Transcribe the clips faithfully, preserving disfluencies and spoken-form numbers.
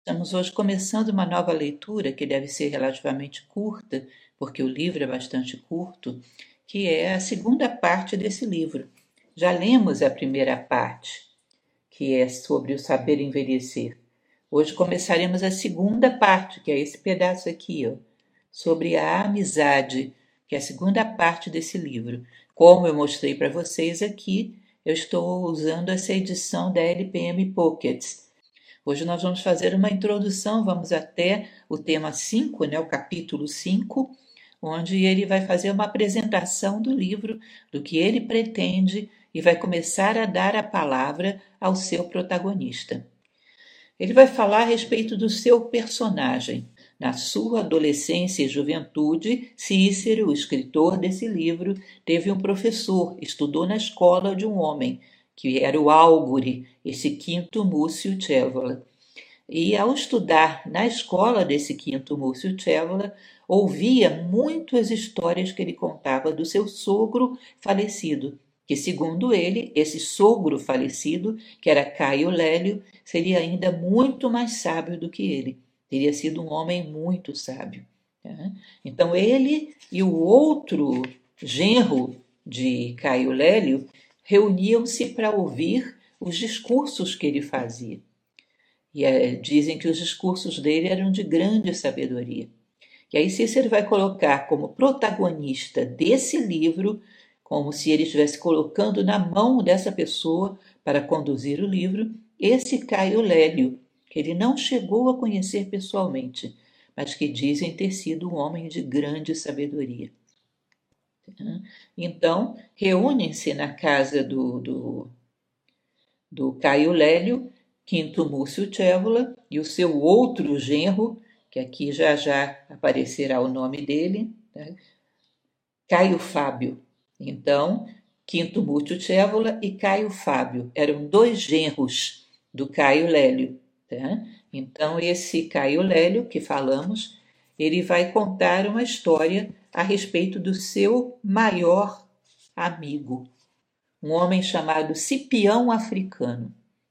Estamos hoje começando uma nova leitura que deve ser relativamente curta, porque o livro é bastante curto, que é a segunda parte desse livro. Já lemos a primeira parte, que é sobre o saber envelhecer. Hoje começaremos a segunda parte, que é esse pedaço aqui, ó, sobre a amizade, que é a segunda parte desse livro. Como eu mostrei para vocês aqui, eu estou usando essa edição da L P M Pockets. Hoje nós vamos fazer uma introdução, vamos até o tema cinco, né, o capítulo cinco, onde ele vai fazer uma apresentação do livro, do que ele pretende e vai começar a dar a palavra ao seu protagonista. Ele vai falar a respeito do seu personagem. Na sua adolescência e juventude, Cícero, o escritor desse livro, teve um professor, estudou na escola de um homem, que era o Álgore, esse Quinto Múcio Cévola. E ao estudar na escola desse Quinto Múcio Cévola, ouvia muito as histórias que ele contava do seu sogro falecido, que segundo ele, esse sogro falecido, que era Caio Lélio, seria ainda muito mais sábio do que ele. Teria sido um homem muito sábio. Né? Então ele e o outro genro de Caio Lélio reuniam-se para ouvir os discursos que ele fazia. E é, dizem que os discursos dele eram de grande sabedoria. E aí Cícero vai colocar como protagonista desse livro, como se ele estivesse colocando na mão dessa pessoa para conduzir o livro, esse Caio Lélio, que ele não chegou a conhecer pessoalmente, mas que dizem ter sido um homem de grande sabedoria. Então, reúnem-se na casa do, do, do Caio Lélio, Quinto Múcio Cévola, e o seu outro genro, que aqui já já aparecerá o nome dele, tá? Caio Fábio. Então, Quinto Múcio Cévola e Caio Fábio eram dois genros do Caio Lélio. Tá? Então, esse Caio Lélio, que falamos, ele vai contar uma história a respeito do seu maior amigo, um homem chamado Cipião Africano.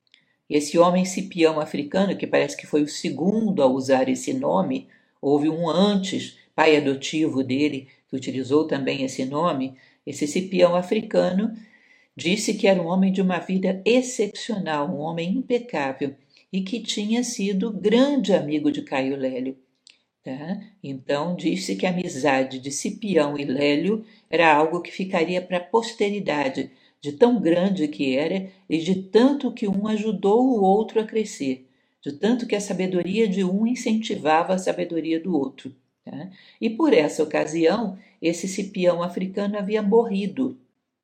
Esse homem Cipião Africano, que parece que foi o segundo a usar esse nome, houve um antes, pai adotivo dele, que utilizou também esse nome, esse Cipião Africano disse que era um homem de uma vida excepcional, um homem impecável, e que tinha sido grande amigo de Caio Lélio. Tá? Então, disse que a amizade de Cipião e Lélio era algo que ficaria para a posteridade, de tão grande que era e de tanto que um ajudou o outro a crescer, de tanto que a sabedoria de um incentivava a sabedoria do outro. Tá? E por essa ocasião, esse Cipião africano havia morrido.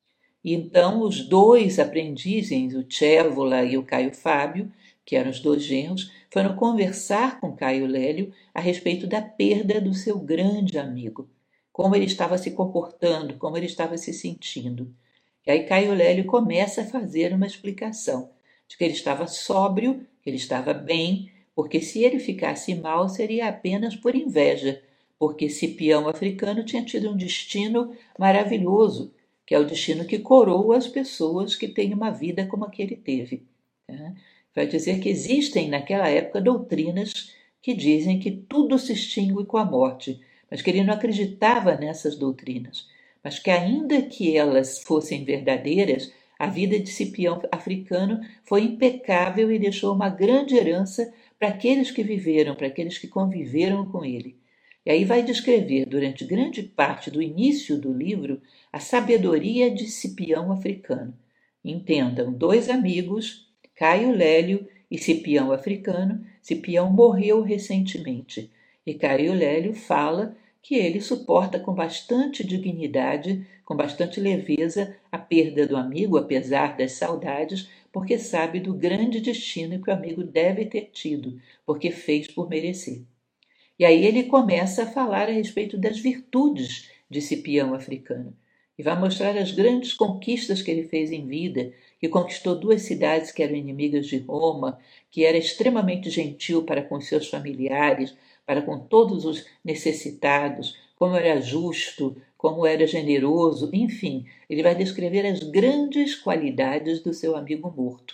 E então os dois aprendizes, o Cévola e o Caio Fábio, que eram os dois genros, foram conversar com Caio Lélio a respeito da perda do seu grande amigo, como ele estava se comportando, como ele estava se sentindo. E aí Caio Lélio começa a fazer uma explicação de que ele estava sóbrio, que ele estava bem, porque se ele ficasse mal seria apenas por inveja, porque Cipião africano tinha tido um destino maravilhoso, que é o destino que coroa as pessoas que têm uma vida como a que ele teve. Tá? Vai dizer que existem naquela época doutrinas que dizem que tudo se extingue com a morte, mas que ele não acreditava nessas doutrinas, mas que ainda que elas fossem verdadeiras, a vida de Cipião africano foi impecável e deixou uma grande herança para aqueles que viveram, para aqueles que conviveram com ele. E aí vai descrever, durante grande parte do início do livro, a sabedoria de Cipião africano. Entendam, dois amigos, Caio Lélio e Cipião africano. Cipião morreu recentemente e Caio Lélio fala que ele suporta com bastante dignidade, com bastante leveza, a perda do amigo, apesar das saudades, porque sabe do grande destino que o amigo deve ter tido, porque fez por merecer. E aí ele começa a falar a respeito das virtudes de Cipião africano. E vai mostrar as grandes conquistas que ele fez em vida, que conquistou duas cidades que eram inimigas de Roma, que era extremamente gentil para com seus familiares, para com todos os necessitados, como era justo, como era generoso, enfim, ele vai descrever as grandes qualidades do seu amigo morto,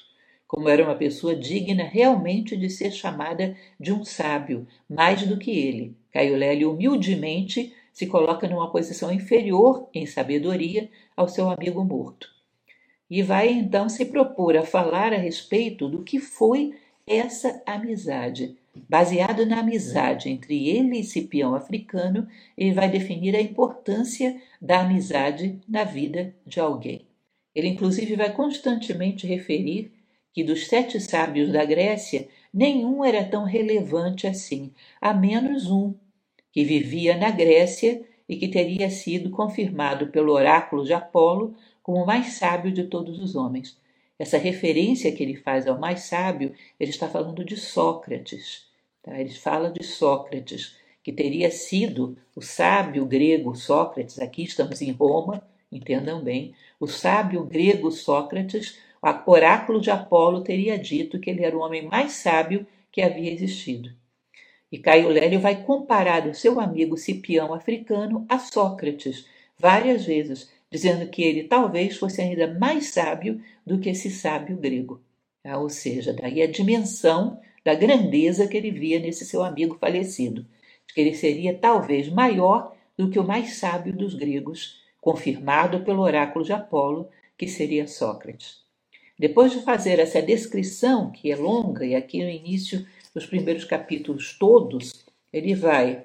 como era uma pessoa digna realmente de ser chamada de um sábio, mais do que ele. Caio Lélio humildemente se coloca numa posição inferior em sabedoria ao seu amigo morto. E vai então se propor a falar a respeito do que foi essa amizade. Baseado na amizade entre ele e Cipião Africano, ele vai definir a importância da amizade na vida de alguém. Ele, inclusive, vai constantemente referir que dos sete sábios da Grécia, nenhum era tão relevante assim, a menos um, que vivia na Grécia e que teria sido confirmado pelo oráculo de Apolo como o mais sábio de todos os homens. Essa referência que ele faz ao mais sábio, ele está falando de Sócrates. Tá? Ele fala de Sócrates, que teria sido o sábio grego Sócrates, aqui estamos em Roma, entendam bem, o sábio grego Sócrates, o oráculo de Apolo teria dito que ele era o homem mais sábio que havia existido. E Caio Lélio vai comparar o seu amigo Cipião Africano a Sócrates várias vezes, dizendo que ele talvez fosse ainda mais sábio do que esse sábio grego. Ah, ou seja, daí a dimensão da grandeza que ele via nesse seu amigo falecido, de que ele seria talvez maior do que o mais sábio dos gregos, confirmado pelo oráculo de Apolo, que seria Sócrates. Depois de fazer essa descrição, que é longa, e aqui no início dos primeiros capítulos todos, ele vai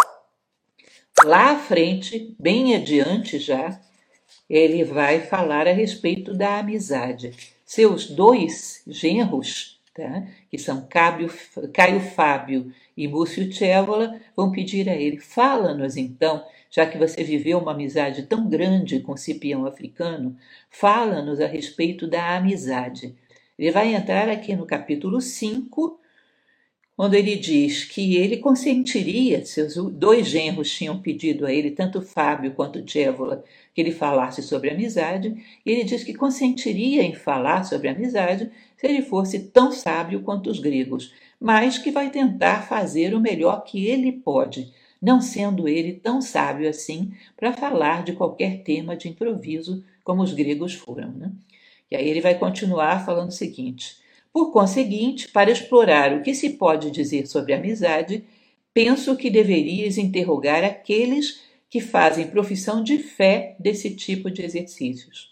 lá à frente, bem adiante já, ele vai falar a respeito da amizade. Seus dois genros, tá, que são Cábio, Caio Fábio e Múcio Cévola, vão pedir a ele, fala-nos então, já que você viveu uma amizade tão grande com Cipião Africano, fala-nos a respeito da amizade. Ele vai entrar aqui no capítulo cinco, quando ele diz que ele consentiria, seus dois genros tinham pedido a ele, tanto Fábio quanto Cévola, que ele falasse sobre amizade, e ele diz que consentiria em falar sobre amizade se ele fosse tão sábio quanto os gregos, mas que vai tentar fazer o melhor que ele pode, não sendo ele tão sábio assim para falar de qualquer tema de improviso como os gregos foram. Né? E aí ele vai continuar falando o seguinte: por conseguinte, para explorar o que se pode dizer sobre amizade, penso que deverias interrogar aqueles que fazem profissão de fé desse tipo de exercícios.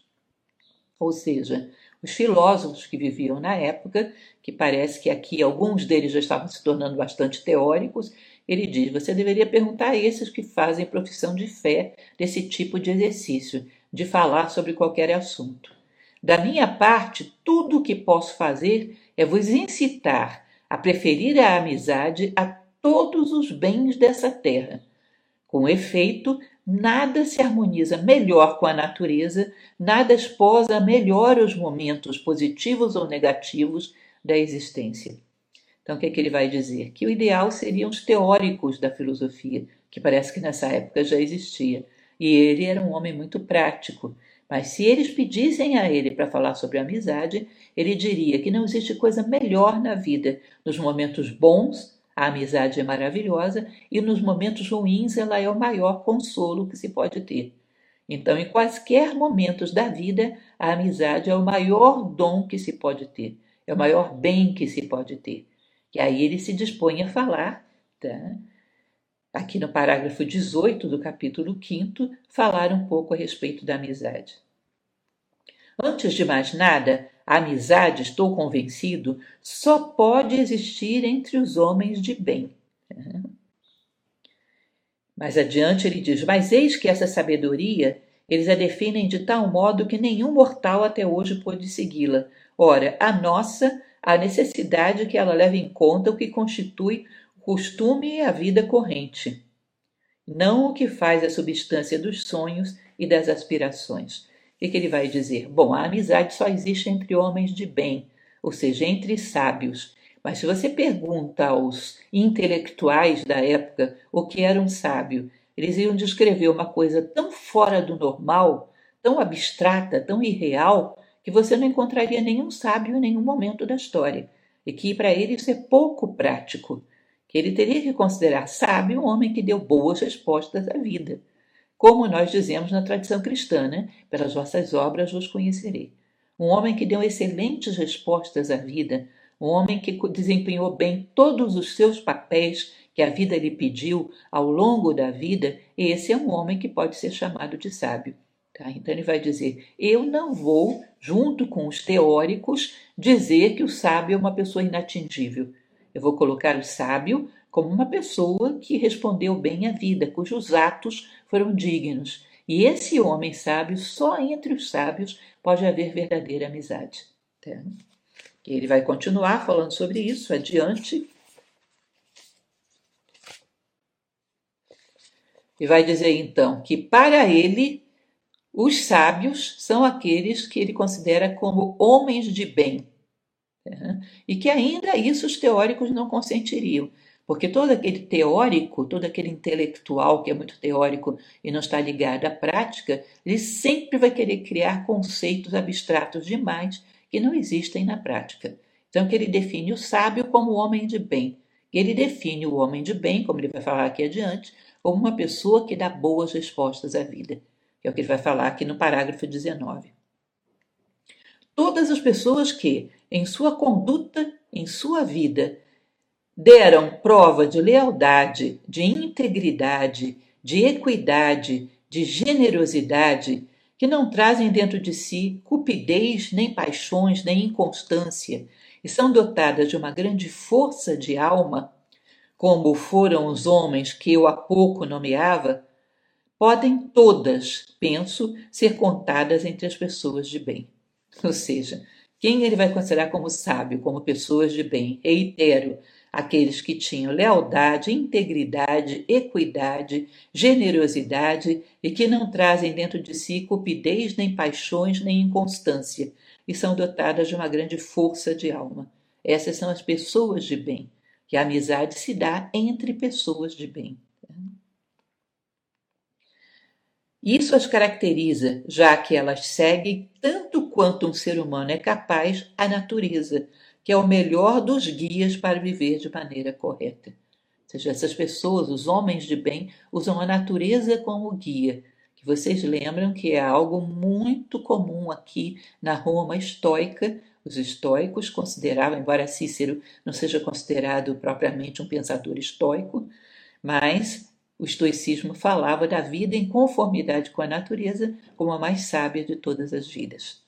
Ou seja, os filósofos que viviam na época, que parece que aqui alguns deles já estavam se tornando bastante teóricos, ele diz, você deveria perguntar a esses que fazem profissão de fé desse tipo de exercício, de falar sobre qualquer assunto. Da minha parte, tudo o que posso fazer é vos incitar a preferir a amizade a todos os bens dessa terra. Com efeito, nada se harmoniza melhor com a natureza, nada esposa melhor os momentos positivos ou negativos da existência. Então, o que é que ele vai dizer? Que o ideal seriam os teóricos da filosofia, que parece que nessa época já existia. E ele era um homem muito prático. Mas se eles pedissem a ele para falar sobre a amizade, ele diria que não existe coisa melhor na vida. Nos momentos bons, a amizade é maravilhosa, e nos momentos ruins ela é o maior consolo que se pode ter. Então, em quaisquer momentos da vida, a amizade é o maior dom que se pode ter, é o maior bem que se pode ter. E aí ele se dispõe a falar, tá? Aqui no parágrafo dezoito do capítulo quinto, falar um pouco a respeito da amizade. Antes de mais nada, a amizade, estou convencido, só pode existir entre os homens de bem. Mais adiante ele diz, mas eis que essa sabedoria, eles a definem de tal modo que nenhum mortal até hoje pôde segui-la. Ora, a nossa, a necessidade que ela leve em conta o que constitui o costume e a vida corrente, não o que faz a substância dos sonhos e das aspirações. O que ele vai dizer? Bom, a amizade só existe entre homens de bem, ou seja, entre sábios. Mas se você pergunta aos intelectuais da época o que era um sábio, eles iam descrever uma coisa tão fora do normal, tão abstrata, tão irreal, que você não encontraria nenhum sábio em nenhum momento da história. E que para ele isso é pouco prático, que ele teria que considerar sábio um homem que deu boas respostas à vida. Como nós dizemos na tradição cristã, né? Pelas vossas obras vos conhecerei. um homem que deu excelentes respostas à vida, um homem que desempenhou bem todos os seus papéis que a vida lhe pediu ao longo da vida, esse é um homem que pode ser chamado de sábio. Tá? Então ele vai dizer, eu não vou, junto com os teóricos, dizer que o sábio é uma pessoa inatingível. Eu vou colocar o sábio como uma pessoa que respondeu bem à vida, cujos atos foram dignos. E esse homem sábio, só entre os sábios pode haver verdadeira amizade. Tá? Ele vai continuar falando sobre isso adiante. E vai dizer então que para ele os sábios são aqueles que ele considera como homens de bem. Né? E que ainda isso os teóricos não consentiriam. Porque todo aquele teórico, todo aquele intelectual que é muito teórico e não está ligado à prática, ele sempre vai querer criar conceitos abstratos demais que não existem na prática. Então, que ele define o sábio como homem de bem. Ele define o homem de bem, como ele vai falar aqui adiante, como uma pessoa que dá boas respostas à vida. Que é o que ele vai falar aqui no parágrafo dezenove. Todas as pessoas que, em sua conduta, em sua vida, deram prova de lealdade, de integridade, de equidade, de generosidade, que não trazem dentro de si cupidez, nem paixões, nem inconstância, e são dotadas de uma grande força de alma, como foram os homens que eu há pouco nomeava, podem todas, penso, ser contadas entre as pessoas de bem. Ou seja, quem ele vai considerar como sábio, como pessoas de bem? Reitero, aqueles que tinham lealdade, integridade, equidade, generosidade e que não trazem dentro de si cupidez, nem paixões, nem inconstância, e são dotadas de uma grande força de alma. Essas são as pessoas de bem, que a amizade se dá entre pessoas de bem. Isso as caracteriza, já que elas seguem, tanto quanto um ser humano é capaz, a natureza, que é o melhor dos guias para viver de maneira correta. Ou seja, essas pessoas, os homens de bem, usam a natureza como guia, que vocês lembram que é algo muito comum aqui na Roma estoica. Os estoicos consideravam, embora Cícero não seja considerado propriamente um pensador estoico, mas o estoicismo falava da vida em conformidade com a natureza como a mais sábia de todas as vidas.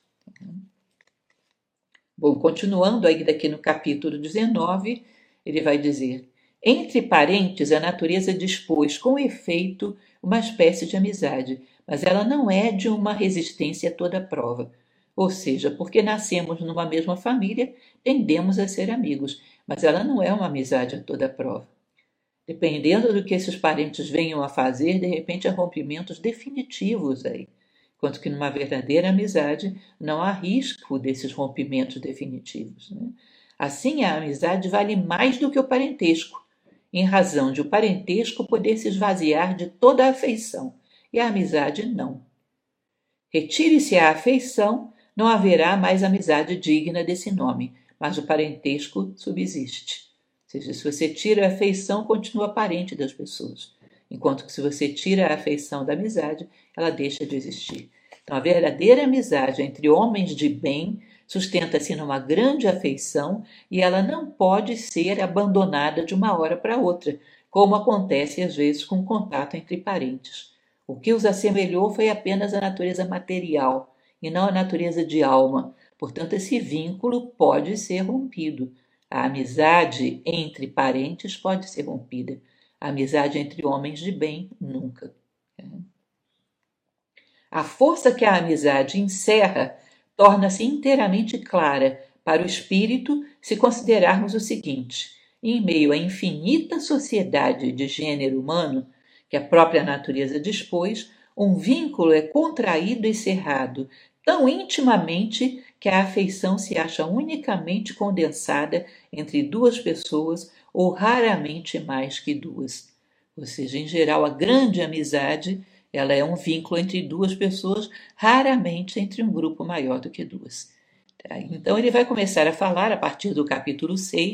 Bom, continuando ainda aqui no capítulo dezenove, ele vai dizer: entre parentes, a natureza dispôs com efeito uma espécie de amizade, mas ela não é de uma resistência a toda prova. Ou seja, porque nascemos numa mesma família, tendemos a ser amigos, mas ela não é uma amizade a toda prova. Dependendo do que esses parentes venham a fazer, de repente há rompimentos definitivos aí. Enquanto que numa verdadeira amizade não há risco desses rompimentos definitivos. Né? Assim, a amizade vale mais do que o parentesco, em razão de o parentesco poder se esvaziar de toda a afeição, e a amizade não. Retire-se a afeição, não haverá mais amizade digna desse nome, mas o parentesco subsiste. Ou seja, se você tira a afeição, continua parente das pessoas. Enquanto que se você tira a afeição da amizade, ela deixa de existir. Então, a verdadeira amizade entre homens de bem sustenta-se numa grande afeição e ela não pode ser abandonada de uma hora para outra, como acontece às vezes com o contato entre parentes. O que os assemelhou foi apenas a natureza material e não a natureza de alma. Portanto, esse vínculo pode ser rompido. A amizade entre parentes pode ser rompida. A amizade entre homens de bem, nunca. A força que a amizade encerra torna-se inteiramente clara para o espírito se considerarmos o seguinte: em meio à infinita sociedade de gênero humano, que a própria natureza dispôs, um vínculo é contraído e cerrado tão intimamente que a afeição se acha unicamente condensada entre duas pessoas ou raramente mais que duas. Ou seja, em geral, a grande amizade ela é um vínculo entre duas pessoas, raramente entre um grupo maior do que duas. Então ele vai começar a falar, a partir do capítulo seis,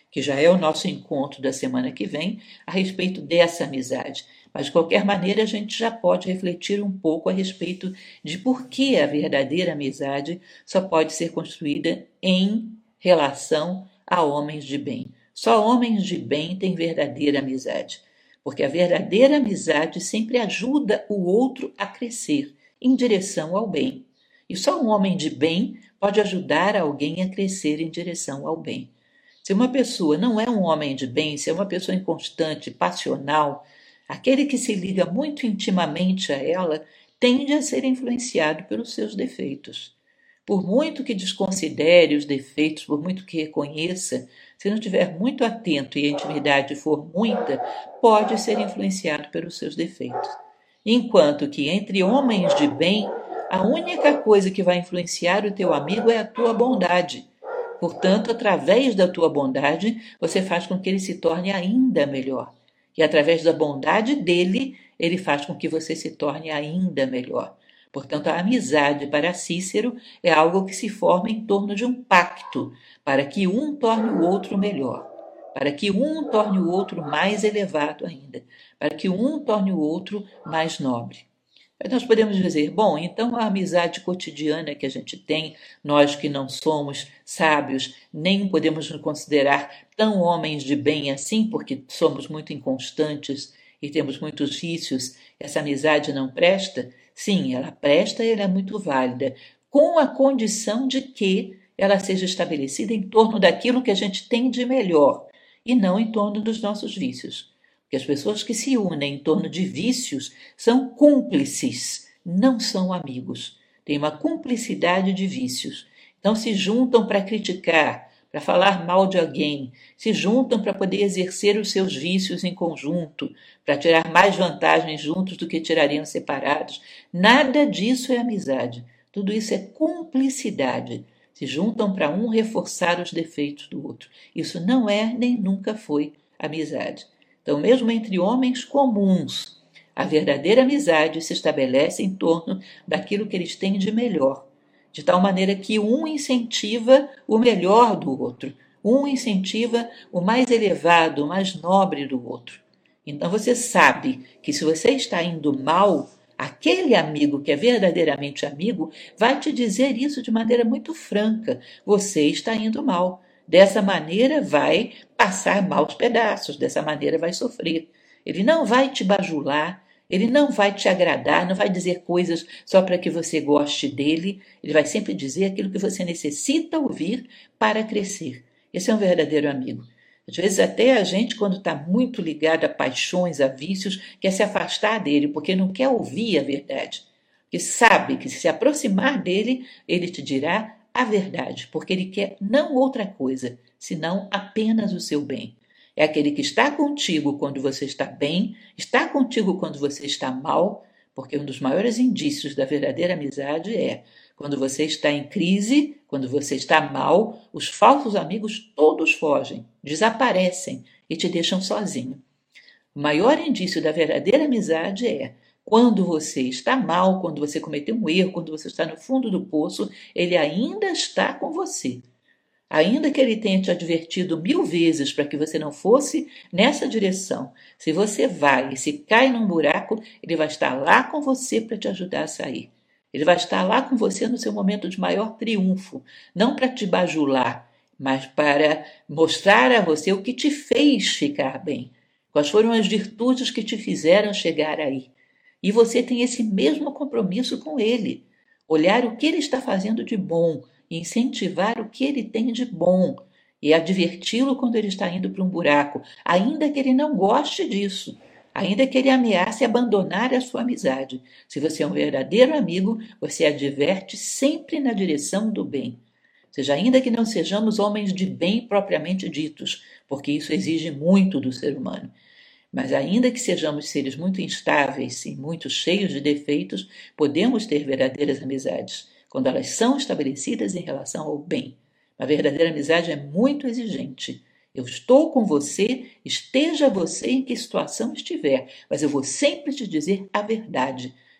que já é o nosso encontro da semana que vem, a respeito dessa amizade. Mas, de qualquer maneira, a gente já pode refletir um pouco a respeito de por que a verdadeira amizade só pode ser construída em relação a homens de bem. Só homens de bem têm verdadeira amizade, porque a verdadeira amizade sempre ajuda o outro a crescer em direção ao bem. E só um homem de bem pode ajudar alguém a crescer em direção ao bem. Se uma pessoa não é um homem de bem, se é uma pessoa inconstante, passional, aquele que se liga muito intimamente a ela tende a ser influenciado pelos seus defeitos. Por muito que desconsidere os defeitos, por muito que reconheça, se não estiver muito atento e a intimidade for muita, pode ser influenciado pelos seus defeitos. Enquanto que entre homens de bem, a única coisa que vai influenciar o teu amigo é a tua bondade. Portanto, através da tua bondade, você faz com que ele se torne ainda melhor. E através da bondade dele, ele faz com que você se torne ainda melhor. Portanto, a amizade para Cícero é algo que se forma em torno de um pacto, para que um torne o outro melhor, para que um torne o outro mais elevado ainda, para que um torne o outro mais nobre. Mas nós podemos dizer, bom, então a amizade cotidiana que a gente tem, nós que não somos sábios, nem podemos nos considerar tão homens de bem assim, porque somos muito inconstantes e temos muitos vícios, essa amizade não presta? Sim, ela presta e ela é muito válida, com a condição de que ela seja estabelecida em torno daquilo que a gente tem de melhor e não em torno dos nossos vícios. Porque as pessoas que se unem em torno de vícios são cúmplices, não são amigos. Tem uma cumplicidade de vícios. Então se juntam para criticar, para falar mal de alguém, se juntam para poder exercer os seus vícios em conjunto, para tirar mais vantagens juntos do que tirariam separados. Nada disso é amizade. Tudo isso é cumplicidade. Se juntam para um reforçar os defeitos do outro. Isso não é nem nunca foi amizade. Então, mesmo entre homens comuns, a verdadeira amizade se estabelece em torno daquilo que eles têm de melhor, de tal maneira que um incentiva o melhor do outro, um incentiva o mais elevado, o mais nobre do outro. Então, você sabe que se você está indo mal, aquele amigo que é verdadeiramente amigo vai te dizer isso de maneira muito franca: você está indo mal. Dessa maneira vai passar maus pedaços, dessa maneira vai sofrer. Ele não vai te bajular, ele não vai te agradar, não vai dizer coisas só para que você goste dele, ele vai sempre dizer aquilo que você necessita ouvir para crescer. Esse é um verdadeiro amigo. Às vezes até a gente, quando está muito ligado a paixões, a vícios, quer se afastar dele, porque não quer ouvir a verdade. Porque sabe que se se aproximar dele, ele te dirá a verdade, porque ele quer não outra coisa, senão apenas o seu bem. É aquele que está contigo quando você está bem, está contigo quando você está mal, porque um dos maiores indícios da verdadeira amizade é quando você está em crise, quando você está mal, os falsos amigos todos fogem, desaparecem e te deixam sozinho. O maior indício da verdadeira amizade é quando você está mal, quando você cometeu um erro, quando você está no fundo do poço, ele ainda está com você. Ainda que ele tenha te advertido mil vezes para que você não fosse nessa direção, se você vai e se cai num buraco, ele vai estar lá com você para te ajudar a sair. Ele vai estar lá com você no seu momento de maior triunfo, não para te bajular, mas para mostrar a você o que te fez ficar bem, quais foram as virtudes que te fizeram chegar aí. E você tem esse mesmo compromisso com ele. Olhar o que ele está fazendo de bom, incentivar o que ele tem de bom e adverti-lo quando ele está indo para um buraco, ainda que ele não goste disso, ainda que ele ameace abandonar a sua amizade. Se você é um verdadeiro amigo, você adverte sempre na direção do bem. Ou seja, ainda que não sejamos homens de bem propriamente ditos, porque isso exige muito do ser humano. Mas ainda que sejamos seres muito instáveis e muito cheios de defeitos, podemos ter verdadeiras amizades, quando elas são estabelecidas em relação ao bem. A verdadeira amizade é muito exigente. Eu estou com você, esteja você em que situação estiver, mas eu vou sempre te dizer a verdade.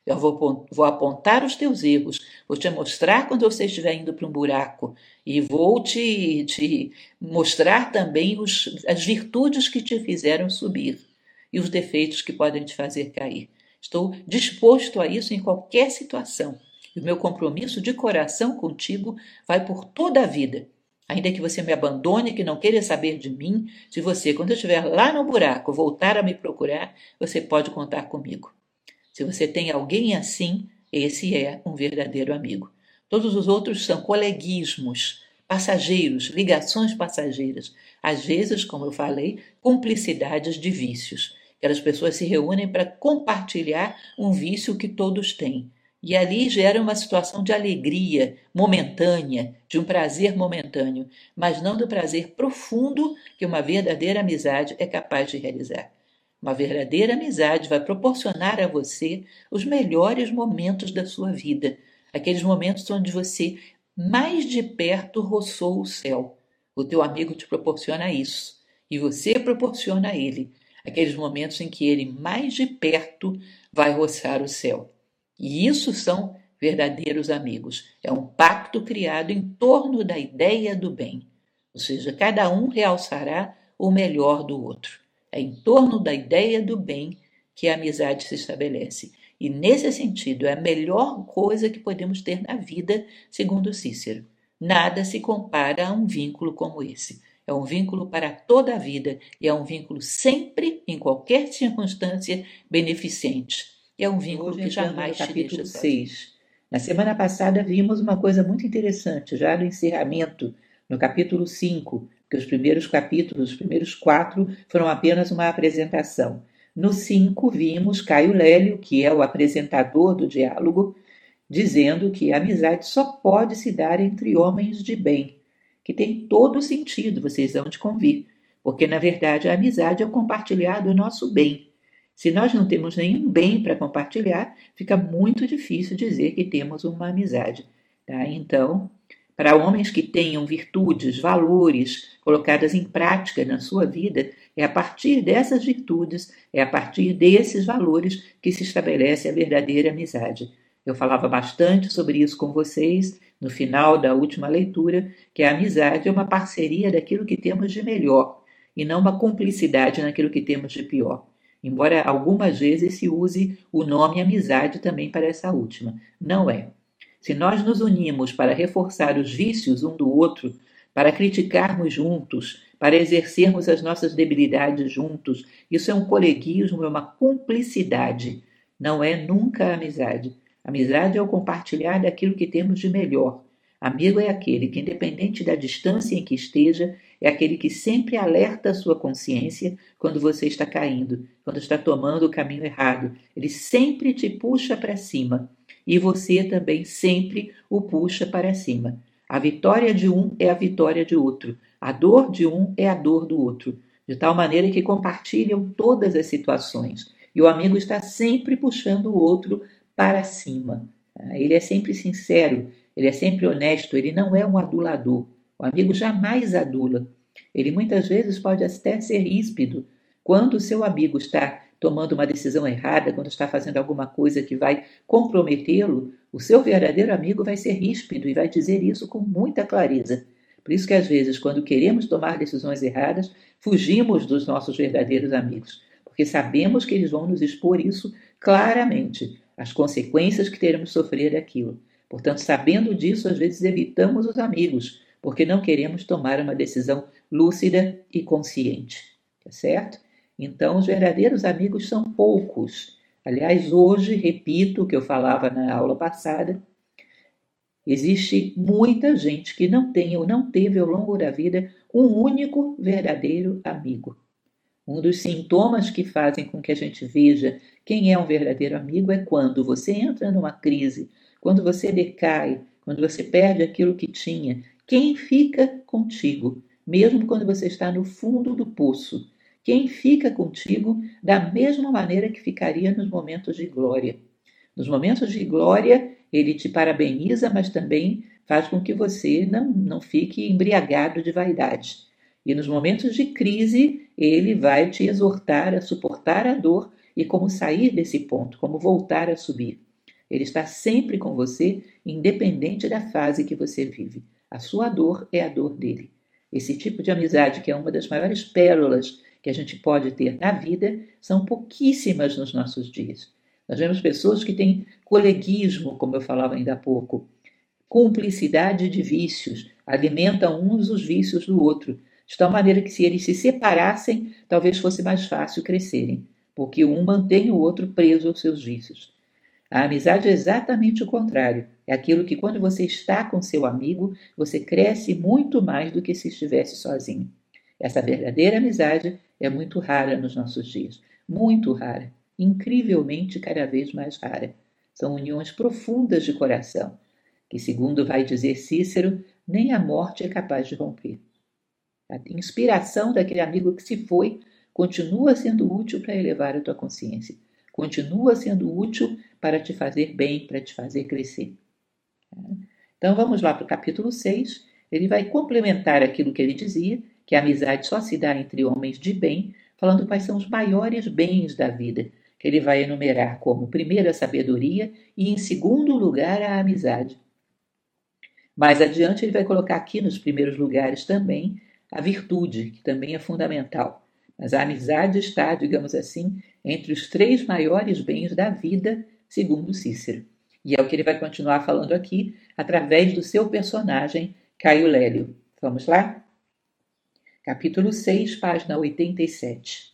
Eu vou, vou apontar os teus erros, vou te mostrar quando você estiver indo para um buraco e vou te, te mostrar também os, as virtudes que te fizeram subir e os defeitos que podem te fazer cair. Estou disposto a isso em qualquer situação. E o meu compromisso de coração contigo vai por toda a vida. Ainda que você me abandone, que não queira saber de mim, se você, quando eu estiver lá no buraco, voltar a me procurar, você pode contar comigo. Se você tem alguém assim, esse é um verdadeiro amigo. Todos os outros são coleguismos, passageiros, ligações passageiras. Às vezes, como eu falei, cumplicidades de vícios. Aquelas pessoas se reúnem para compartilhar um vício que todos têm. E ali gera uma situação de alegria momentânea, de um prazer momentâneo, mas não do prazer profundo que uma verdadeira amizade é capaz de realizar. Uma verdadeira amizade vai proporcionar a você os melhores momentos da sua vida, aqueles momentos onde você mais de perto roçou o céu. O teu amigo te proporciona isso, e você proporciona a ele aqueles momentos em que ele mais de perto vai roçar o céu. E isso são verdadeiros amigos. É um pacto criado em torno da ideia do bem. Ou seja, cada um realçará o melhor do outro. É em torno da ideia do bem que a amizade se estabelece. E nesse sentido, é a melhor coisa que podemos ter na vida, segundo Cícero. Nada se compara a um vínculo como esse. É um vínculo para toda a vida e é um vínculo sempre, em qualquer circunstância, beneficente. É um vínculo Hoje que entrando no jamais te capítulo deixa sozinho. seis. Na semana passada vimos uma coisa muito interessante, já no encerramento, no capítulo cinco, porque os primeiros capítulos, os primeiros quatro, foram apenas uma apresentação. No cinco vimos Caio Lélio, que é o apresentador do diálogo, dizendo que a amizade só pode se dar entre homens de bem, que tem todo sentido, vocês vão de convir, porque na verdade a amizade é o compartilhar do nosso bem. Se nós não temos nenhum bem para compartilhar, fica muito difícil dizer que temos uma amizade. Tá? Então, para homens que tenham virtudes, valores colocadas em prática na sua vida, é a partir dessas virtudes, é a partir desses valores que se estabelece a verdadeira amizade. Eu falava bastante sobre isso com vocês no final da última leitura, que a amizade é uma parceria daquilo que temos de melhor e não uma cumplicidade naquilo que temos de pior. Embora algumas vezes se use o nome amizade também para essa última. Não é. Se nós nos unimos para reforçar os vícios um do outro, para criticarmos juntos, para exercermos as nossas debilidades juntos, isso é um coleguismo, é uma cumplicidade. Não é nunca amizade. Amizade é o compartilhar daquilo que temos de melhor. Amigo é aquele que, independente da distância em que esteja, é aquele que sempre alerta a sua consciência quando você está caindo, quando está tomando o caminho errado. Ele sempre te puxa para cima e você também sempre o puxa para cima. A vitória de um é a vitória de outro. A dor de um é a dor do outro, de tal maneira que compartilham todas as situações. E o amigo está sempre puxando o outro para cima. Ele é sempre sincero, ele é sempre honesto, ele não é um adulador. O amigo jamais adula. Ele muitas vezes pode até ser ríspido. Quando o seu amigo está tomando uma decisão errada, quando está fazendo alguma coisa que vai comprometê-lo, o seu verdadeiro amigo vai ser ríspido e vai dizer isso com muita clareza. Por isso que às vezes, quando queremos tomar decisões erradas, fugimos dos nossos verdadeiros amigos, porque sabemos que eles vão nos expor isso claramente, as consequências que teremos sofrer daquilo. Portanto, sabendo disso, às vezes evitamos os amigos, porque não queremos tomar uma decisão lúcida e consciente. Tá certo? Então, os verdadeiros amigos são poucos. Aliás, hoje, repito o que eu falava na aula passada, existe muita gente que não tem ou não teve ao longo da vida um único verdadeiro amigo. Um dos sintomas que fazem com que a gente veja quem é um verdadeiro amigo é quando você entra numa crise, quando você decai, quando você perde aquilo que tinha. Quem fica contigo, mesmo quando você está no fundo do poço? Quem fica contigo da mesma maneira que ficaria nos momentos de glória? Nos momentos de glória, ele te parabeniza, mas também faz com que você não, não fique embriagado de vaidade. E nos momentos de crise, ele vai te exortar a suportar a dor e como sair desse ponto, como voltar a subir. Ele está sempre com você, independente da fase que você vive. A sua dor é a dor dele. Esse tipo de amizade, que é uma das maiores pérolas que a gente pode ter na vida, são pouquíssimas nos nossos dias. Nós vemos pessoas que têm coleguismo, como eu falava ainda há pouco, cumplicidade de vícios, alimentam uns os vícios do outro, de tal maneira que se eles se separassem, talvez fosse mais fácil crescerem, porque um mantém o outro preso aos seus vícios. A amizade é exatamente o contrário. É aquilo que quando você está com seu amigo, você cresce muito mais do que se estivesse sozinho. Essa verdadeira amizade é muito rara nos nossos dias. Muito rara. Incrivelmente cada vez mais rara. São uniões profundas de coração, que, segundo vai dizer Cícero, nem a morte é capaz de romper. A inspiração daquele amigo que se foi continua sendo útil para elevar a tua consciência. Continua sendo útil para te fazer bem, para te fazer crescer. Então vamos lá para o capítulo seis. Ele vai complementar aquilo que ele dizia, que a amizade só se dá entre homens de bem, falando quais são os maiores bens da vida, que ele vai enumerar como primeiro a sabedoria e em segundo lugar a amizade. Mais adiante ele vai colocar aqui nos primeiros lugares também a virtude, que também é fundamental. Mas a amizade está, digamos assim, entre os três maiores bens da vida, segundo Cícero. E é o que ele vai continuar falando aqui, através do seu personagem, Caio Lélio. Vamos lá? Capítulo seis, página oitenta e sete.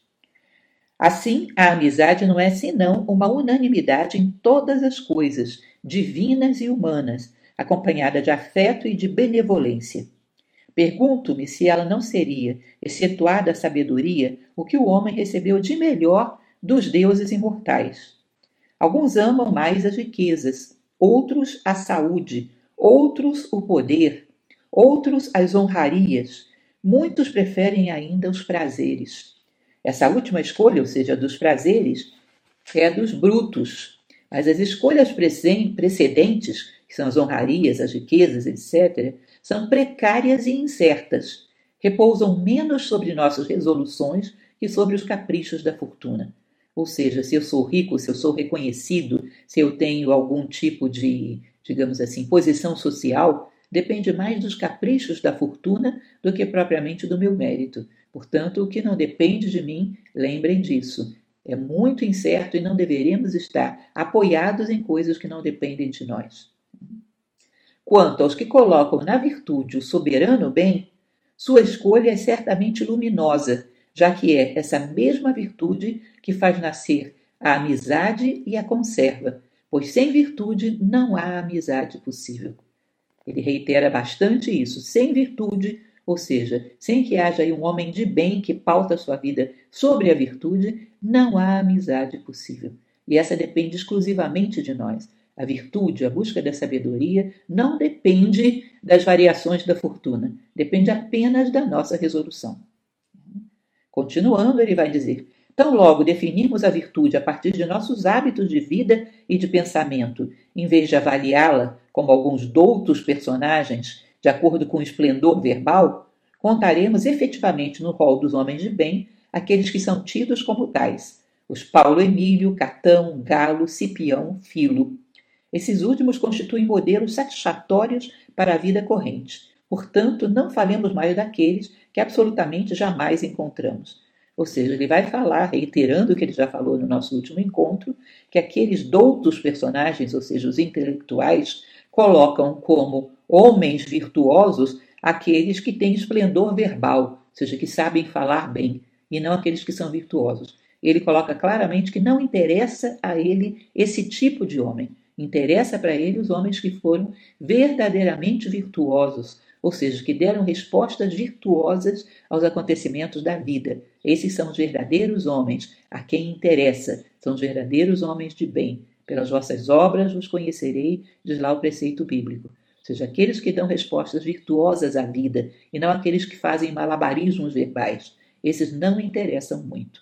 Assim, a amizade não é senão uma unanimidade em todas as coisas, divinas e humanas, acompanhada de afeto e de benevolência. Pergunto-me se ela não seria, excetuada a sabedoria, o que o homem recebeu de melhor dos deuses imortais. Alguns amam mais as riquezas, outros a saúde, outros o poder, outros as honrarias, muitos preferem ainda os prazeres. Essa última escolha, ou seja, dos prazeres, é dos brutos, mas as escolhas precedentes, que são as honrarias, as riquezas, etcétera, são precárias e incertas, repousam menos sobre nossas resoluções que sobre os caprichos da fortuna. Ou seja, se eu sou rico, se eu sou reconhecido, se eu tenho algum tipo de, digamos assim, posição social, depende mais dos caprichos da fortuna do que propriamente do meu mérito. Portanto, o que não depende de mim, lembrem disso. É muito incerto e não deveremos estar apoiados em coisas que não dependem de nós. Quanto aos que colocam na virtude o soberano bem, sua escolha é certamente luminosa, já que é essa mesma virtude que faz nascer a amizade e a conserva, pois sem virtude não há amizade possível. Ele reitera bastante isso, sem virtude, ou seja, sem que haja aí um homem de bem que pauta sua vida sobre a virtude, não há amizade possível. E essa depende exclusivamente de nós. A virtude, a busca da sabedoria, não depende das variações da fortuna, depende apenas da nossa resolução. Continuando, ele vai dizer: tão logo definirmos a virtude a partir de nossos hábitos de vida e de pensamento, em vez de avaliá-la como alguns doutos personagens, de acordo com o esplendor verbal, contaremos efetivamente no rol dos homens de bem aqueles que são tidos como tais: os Paulo Emílio, Catão, Galo, Cipião, Filo. Esses últimos constituem modelos satisfatórios para a vida corrente. Portanto, não falemos mais daqueles que absolutamente jamais encontramos. Ou seja, ele vai falar, reiterando o que ele já falou no nosso último encontro, que aqueles doutos personagens, ou seja, os intelectuais, colocam como homens virtuosos aqueles que têm esplendor verbal, ou seja, que sabem falar bem, e não aqueles que são virtuosos. Ele coloca claramente que não interessa a ele esse tipo de homem. Interessa para ele os homens que foram verdadeiramente virtuosos, ou seja, que deram respostas virtuosas aos acontecimentos da vida. Esses são os verdadeiros homens, a quem interessa, são os verdadeiros homens de bem. Pelas vossas obras vos conhecerei, diz lá o preceito bíblico. Ou seja, aqueles que dão respostas virtuosas à vida, e não aqueles que fazem malabarismos verbais. Esses não interessam muito.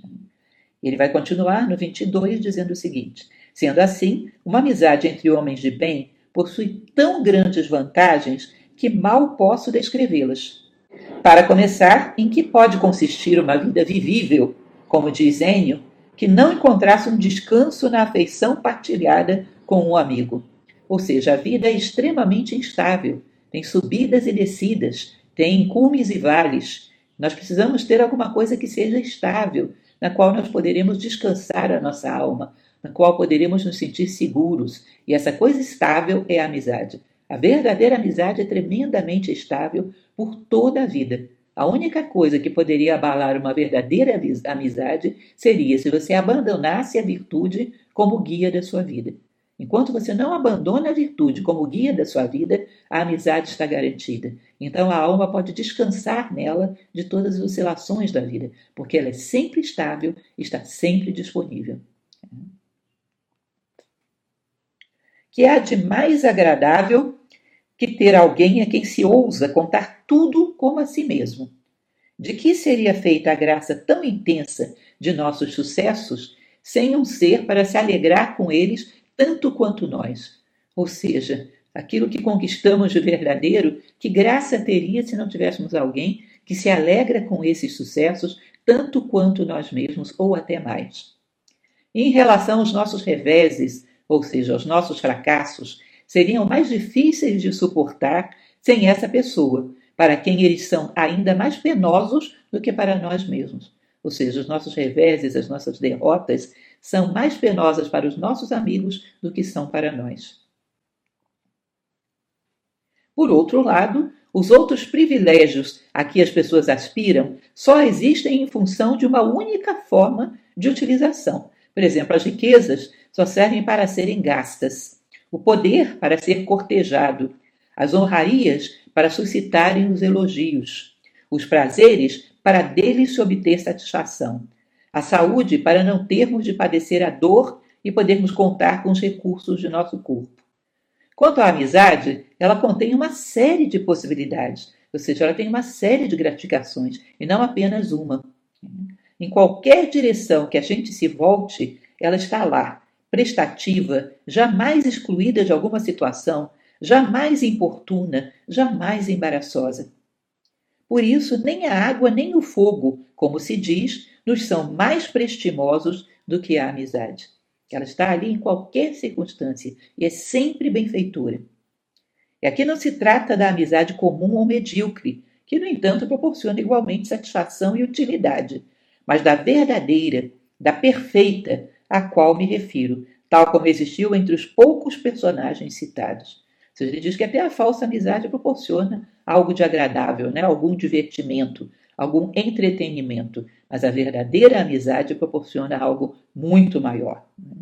Ele vai continuar no vinte e dois, dizendo o seguinte: sendo assim, uma amizade entre homens de bem possui tão grandes vantagens que mal posso descrevê-las. Para começar, em que pode consistir uma vida vivível, como diz Ênio, que não encontrasse um descanso na afeição partilhada com um amigo. Ou seja, a vida é extremamente instável, tem subidas e descidas, tem cumes e vales. Nós precisamos ter alguma coisa que seja estável, na qual nós poderemos descansar a nossa alma, na qual poderemos nos sentir seguros. E essa coisa estável é a amizade. A verdadeira amizade é tremendamente estável por toda a vida. A única coisa que poderia abalar uma verdadeira amizade seria se você abandonasse a virtude como guia da sua vida. Enquanto você não abandona a virtude como guia da sua vida, a amizade está garantida. Então a alma pode descansar nela de todas as oscilações da vida, porque ela é sempre estável, está sempre disponível. Que há de mais agradável que ter alguém a quem se ousa contar tudo como a si mesmo. De que seria feita a graça tão intensa de nossos sucessos sem um ser para se alegrar com eles tanto quanto nós? Ou seja, aquilo que conquistamos de verdadeiro, que graça teria se não tivéssemos alguém que se alegra com esses sucessos tanto quanto nós mesmos, ou até mais. Em relação aos nossos reveses, ou seja, aos nossos fracassos, seriam mais difíceis de suportar sem essa pessoa, para quem eles são ainda mais penosos do que para nós mesmos. Ou seja, os nossos reveses, as nossas derrotas, são mais penosas para os nossos amigos do que são para nós. Por outro lado, os outros privilégios a que as pessoas aspiram só existem em função de uma única forma de utilização. Por exemplo, as riquezas só servem para serem gastas, o poder para ser cortejado, as honrarias para suscitarem os elogios, os prazeres para deles se obter satisfação, a saúde para não termos de padecer a dor e podermos contar com os recursos de nosso corpo. Quanto à amizade, ela contém uma série de possibilidades, ou seja, ela tem uma série de gratificações e não apenas uma. Em qualquer direção que a gente se volte, ela está lá, prestativa, jamais excluída de alguma situação, jamais importuna, jamais embaraçosa. Por isso, nem a água nem o fogo, como se diz, nos são mais prestimosos do que a amizade. Ela está ali em qualquer circunstância e é sempre benfeitora. E aqui não se trata da amizade comum ou medíocre, que, no entanto, proporciona igualmente satisfação e utilidade, mas da verdadeira, da perfeita, a qual me refiro, tal como existiu entre os poucos personagens citados. Ou seja, ele diz que até a falsa amizade proporciona algo de agradável, né? Algum divertimento, algum entretenimento, mas a verdadeira amizade proporciona algo muito maior.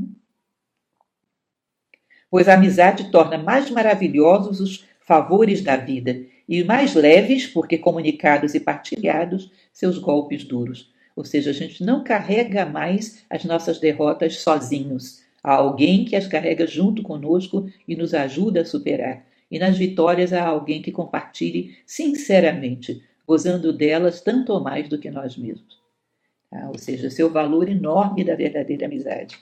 Pois a amizade torna mais maravilhosos os favores da vida e mais leves, porque comunicados e partilhados, seus golpes duros. Ou seja, a gente não carrega mais as nossas derrotas sozinhos. Há alguém que as carrega junto conosco e nos ajuda a superar. E nas vitórias há alguém que compartilhe sinceramente, gozando delas tanto ou mais do que nós mesmos. Ah, ou seja, esse é o valor enorme da verdadeira amizade.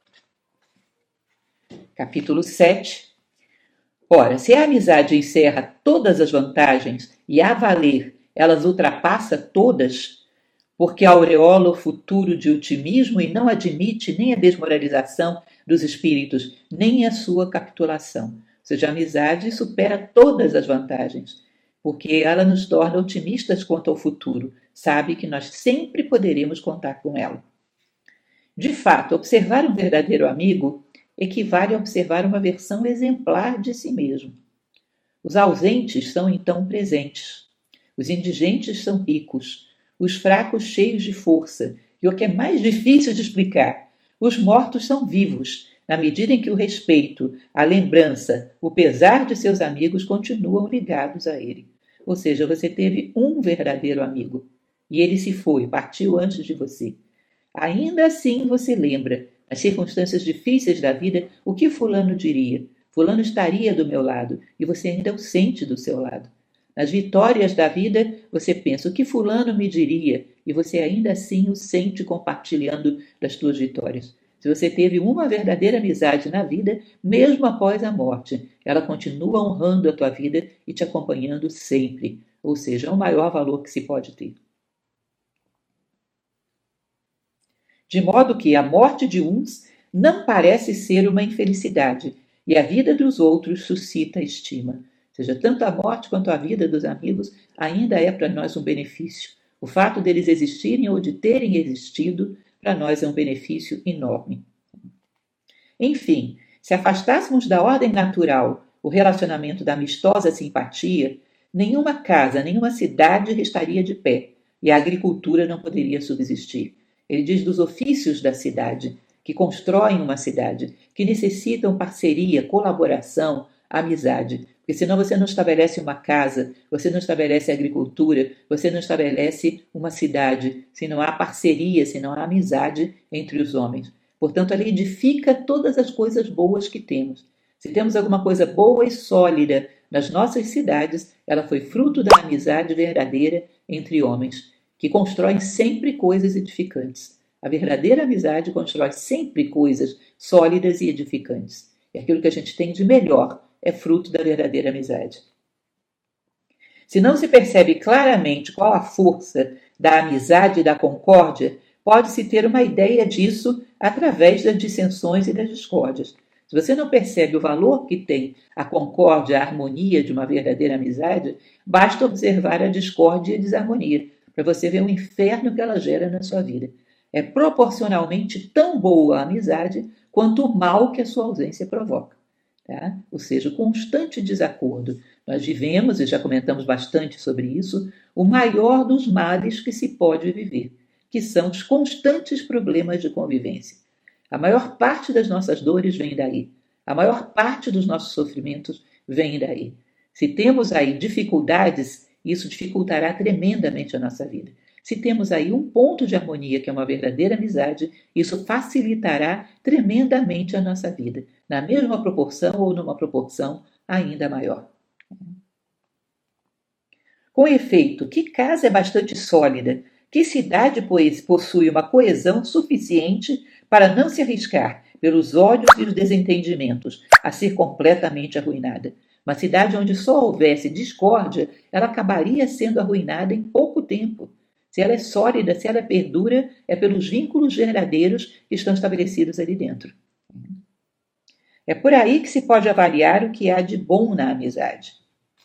Capítulo sete. Ora, se a amizade encerra todas as vantagens e, a valer, elas ultrapassa todas, porque aureola o futuro de otimismo e não admite nem a desmoralização dos espíritos, nem a sua capitulação. Ou seja, a amizade supera todas as vantagens, porque ela nos torna otimistas quanto ao futuro, sabe que nós sempre poderemos contar com ela. De fato, observar um verdadeiro amigo equivale a observar uma versão exemplar de si mesmo. Os ausentes são então presentes, os indigentes são ricos, os fracos cheios de força, e o que é mais difícil de explicar, os mortos são vivos, na medida em que o respeito, a lembrança, o pesar de seus amigos continuam ligados a ele. Ou seja, você teve um verdadeiro amigo, e ele se foi, partiu antes de você. Ainda assim você lembra, nas circunstâncias difíceis da vida, o que fulano diria. Fulano estaria do meu lado, e você ainda o sente do seu lado. Nas vitórias da vida, você pensa, o que fulano me diria? E você ainda assim o sente compartilhando das suas vitórias. Se você teve uma verdadeira amizade na vida, mesmo após a morte, ela continua honrando a tua vida e te acompanhando sempre. Ou seja, é o maior valor que se pode ter. De modo que a morte de uns não parece ser uma infelicidade, e a vida dos outros suscita estima. Ou seja, tanto a morte quanto a vida dos amigos ainda é para nós um benefício. O fato deles existirem ou de terem existido, para nós é um benefício enorme. Enfim, se afastássemos da ordem natural o relacionamento da amistosa simpatia, nenhuma casa, nenhuma cidade restaria de pé, e a agricultura não poderia subsistir. Ele diz dos ofícios da cidade, que constroem uma cidade, que necessitam parceria, colaboração, amizade. Porque senão você não estabelece uma casa, você não estabelece agricultura, você não estabelece uma cidade, se não há parceria, se não há amizade entre os homens. Portanto, ela edifica todas as coisas boas que temos. Se temos alguma coisa boa e sólida nas nossas cidades, ela foi fruto da amizade verdadeira entre homens, que constroem sempre coisas edificantes. A verdadeira amizade constrói sempre coisas sólidas e edificantes. E aquilo que a gente tem de melhor é fruto da verdadeira amizade. Se não se percebe claramente qual a força da amizade e da concórdia, pode-se ter uma ideia disso através das dissensões e das discórdias. Se você não percebe o valor que tem a concórdia, a harmonia de uma verdadeira amizade, basta observar a discórdia e a desarmonia, para você ver o inferno que ela gera na sua vida. É proporcionalmente tão boa a amizade quanto o mal que a sua ausência provoca. Tá? Ou seja, o constante desacordo. Nós vivemos, e já comentamos bastante sobre isso, o maior dos males que se pode viver, que são os constantes problemas de convivência. A maior parte das nossas dores vem daí. A maior parte dos nossos sofrimentos vem daí. Se temos aí dificuldades, isso dificultará tremendamente a nossa vida. Se temos aí um ponto de harmonia, que é uma verdadeira amizade, isso facilitará tremendamente a nossa vida, na mesma proporção ou numa proporção ainda maior. Com efeito, que casa é bastante sólida? Que cidade, pois, possui uma coesão suficiente para não se arriscar, pelos ódios e os desentendimentos, a ser completamente arruinada? Uma cidade onde só houvesse discórdia, ela acabaria sendo arruinada em pouco tempo. Se ela é sólida, se ela perdura, é pelos vínculos verdadeiros que estão estabelecidos ali dentro. É por aí que se pode avaliar o que há de bom na amizade.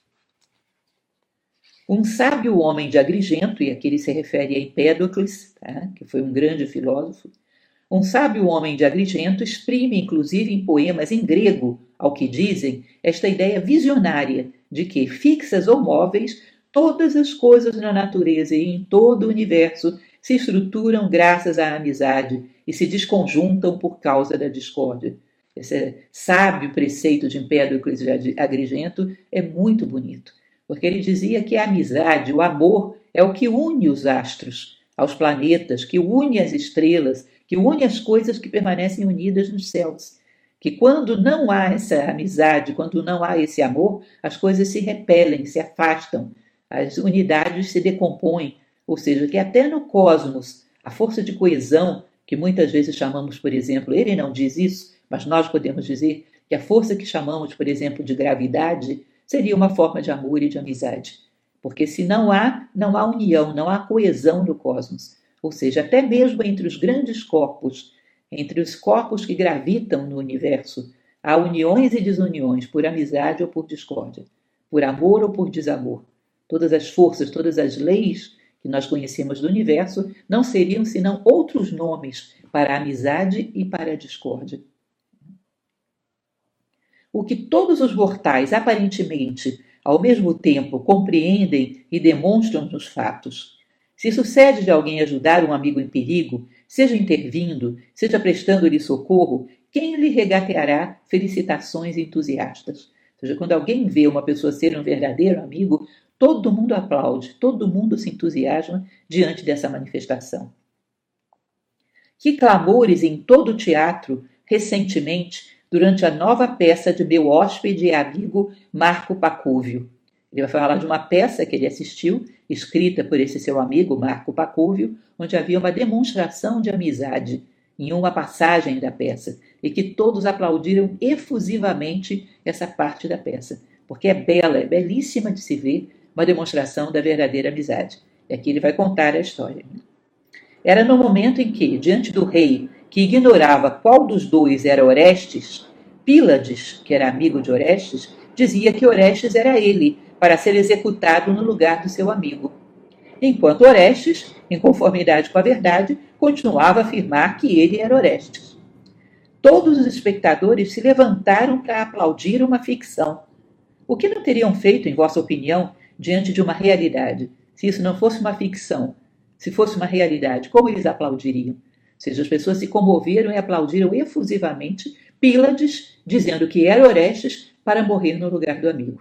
Um sábio homem de Agrigento, e aqui ele se refere a Empédocles, tá? Que foi um grande filósofo, um sábio homem de Agrigento exprime, inclusive em poemas em grego, ao que dizem, esta ideia visionária de que, fixas ou móveis, todas as coisas na natureza e em todo o universo se estruturam graças à amizade e se desconjuntam por causa da discórdia. Esse sábio preceito de Empédocles de Agrigento é muito bonito, porque ele dizia que a amizade, o amor, é o que une os astros aos planetas, que une as estrelas, que une as coisas que permanecem unidas nos céus. Que quando não há essa amizade, quando não há esse amor, as coisas se repelem, se afastam, as unidades se decompõem, ou seja, que até no cosmos, a força de coesão, que muitas vezes chamamos, por exemplo, ele não diz isso, mas nós podemos dizer que a força que chamamos, por exemplo, de gravidade, seria uma forma de amor e de amizade. Porque se não há, não há união, não há coesão no cosmos. Ou seja, até mesmo entre os grandes corpos, entre os corpos que gravitam no universo, há uniões e desuniões por amizade ou por discórdia, por amor ou por desamor. Todas as forças, todas as leis que nós conhecemos do universo não seriam senão outros nomes para a amizade e para a discórdia. O que todos os mortais, aparentemente, ao mesmo tempo, compreendem e demonstram nos fatos. Se sucede de alguém ajudar um amigo em perigo, seja intervindo, seja prestando-lhe socorro, quem lhe regateará felicitações entusiastas? Ou seja, quando alguém vê uma pessoa ser um verdadeiro amigo, todo mundo aplaude, todo mundo se entusiasma diante dessa manifestação. Que clamores em todo o teatro, recentemente, durante a nova peça de meu hóspede e amigo Marco Pacúvio. Ele vai falar de uma peça que ele assistiu, escrita por esse seu amigo Marco Pacúvio, onde havia uma demonstração de amizade em uma passagem da peça, e que todos aplaudiram efusivamente essa parte da peça, porque é bela, é belíssima de se ver, uma demonstração da verdadeira amizade. E aqui ele vai contar a história. Era no momento em que, diante do rei que ignorava qual dos dois era Orestes, Pílades, que era amigo de Orestes, dizia que Orestes era ele, para ser executado no lugar do seu amigo. Enquanto Orestes, em conformidade com a verdade, continuava a afirmar que ele era Orestes. Todos os espectadores se levantaram para aplaudir uma ficção. O que não teriam feito, em vossa opinião, diante de uma realidade? Se isso não fosse uma ficção, se fosse uma realidade, como eles aplaudiriam? Ou seja, as pessoas se comoveram e aplaudiram efusivamente Pílades, dizendo que era Orestes, para morrer no lugar do amigo.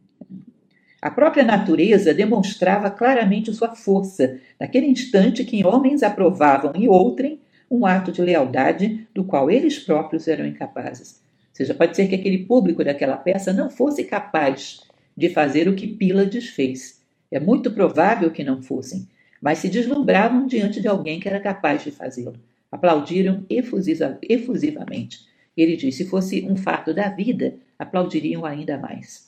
A própria natureza demonstrava claramente sua força, naquele instante que homens aprovavam em outrem um ato de lealdade do qual eles próprios eram incapazes. Ou seja, pode ser que aquele público daquela peça não fosse capaz de fazer o que Pílades fez. É muito provável que não fossem, mas se deslumbravam diante de alguém que era capaz de fazê-lo. Aplaudiram efusiva, efusivamente. Ele diz, se fosse um fato da vida, aplaudiriam ainda mais.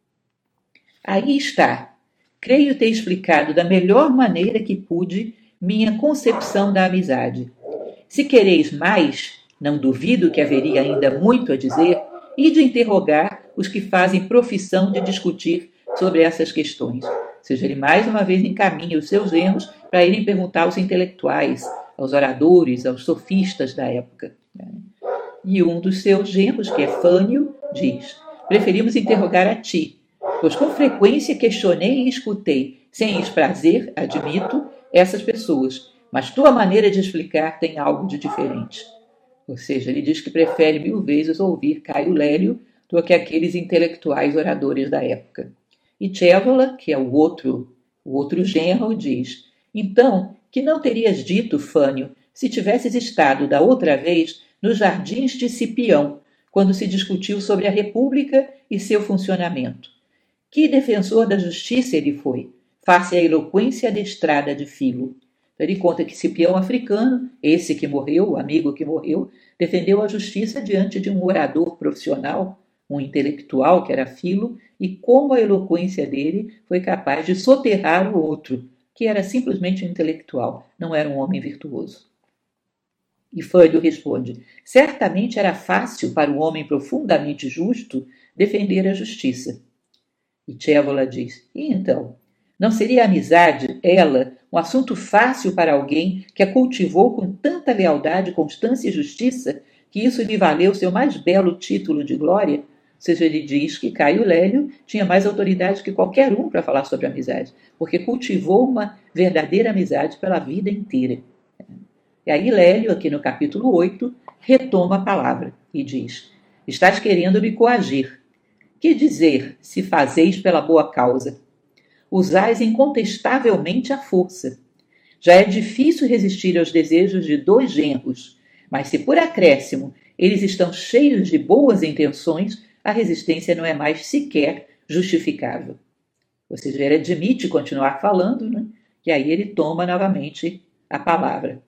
Aí está. Creio ter explicado da melhor maneira que pude minha concepção da amizade. Se quereis mais, não duvido que haveria ainda muito a dizer, e de interrogar os que fazem profissão de discutir sobre essas questões. Ou seja, ele mais uma vez encaminha os seus erros para irem perguntar aos intelectuais, aos oradores, aos sofistas da época. E um dos seus genros, que é Fânio, diz, preferimos interrogar a ti, pois com frequência questionei e escutei, sem prazer, admito, essas pessoas, mas tua maneira de explicar tem algo de diferente. Ou seja, ele diz que prefere mil vezes ouvir Caio Lélio do que aqueles intelectuais oradores da época. E Cévola, que é o outro, o outro genro, diz, então, que não terias dito, Fânio, se tivesses estado da outra vez nos jardins de Cipião, quando se discutiu sobre a República e seu funcionamento. Que defensor da justiça ele foi, face à eloquência adestrada de Filo. Ele conta que Cipião africano, esse que morreu, o amigo que morreu, defendeu a justiça diante de um orador profissional, um intelectual que era Filo, e como a eloquência dele foi capaz de soterrar o outro, que era simplesmente um intelectual, não era um homem virtuoso. E Fânio responde, certamente era fácil para um homem profundamente justo defender a justiça. E Cévola diz, e então? Não seria a amizade, ela, um assunto fácil para alguém que a cultivou com tanta lealdade, constância e justiça, que isso lhe valeu seu mais belo título de glória? Ou seja, ele diz que Caio Lélio tinha mais autoridade que qualquer um para falar sobre amizade, porque cultivou uma verdadeira amizade pela vida inteira. E aí Lélio, aqui no capítulo oito, retoma a palavra e diz, estás querendo me coagir. Que dizer, se fazeis pela boa causa? Usais incontestavelmente a força. Já é difícil resistir aos desejos de dois genros, mas se por acréscimo eles estão cheios de boas intenções, a resistência não é mais sequer justificável. Ou seja, ele admite continuar falando, né? E aí ele toma novamente a palavra.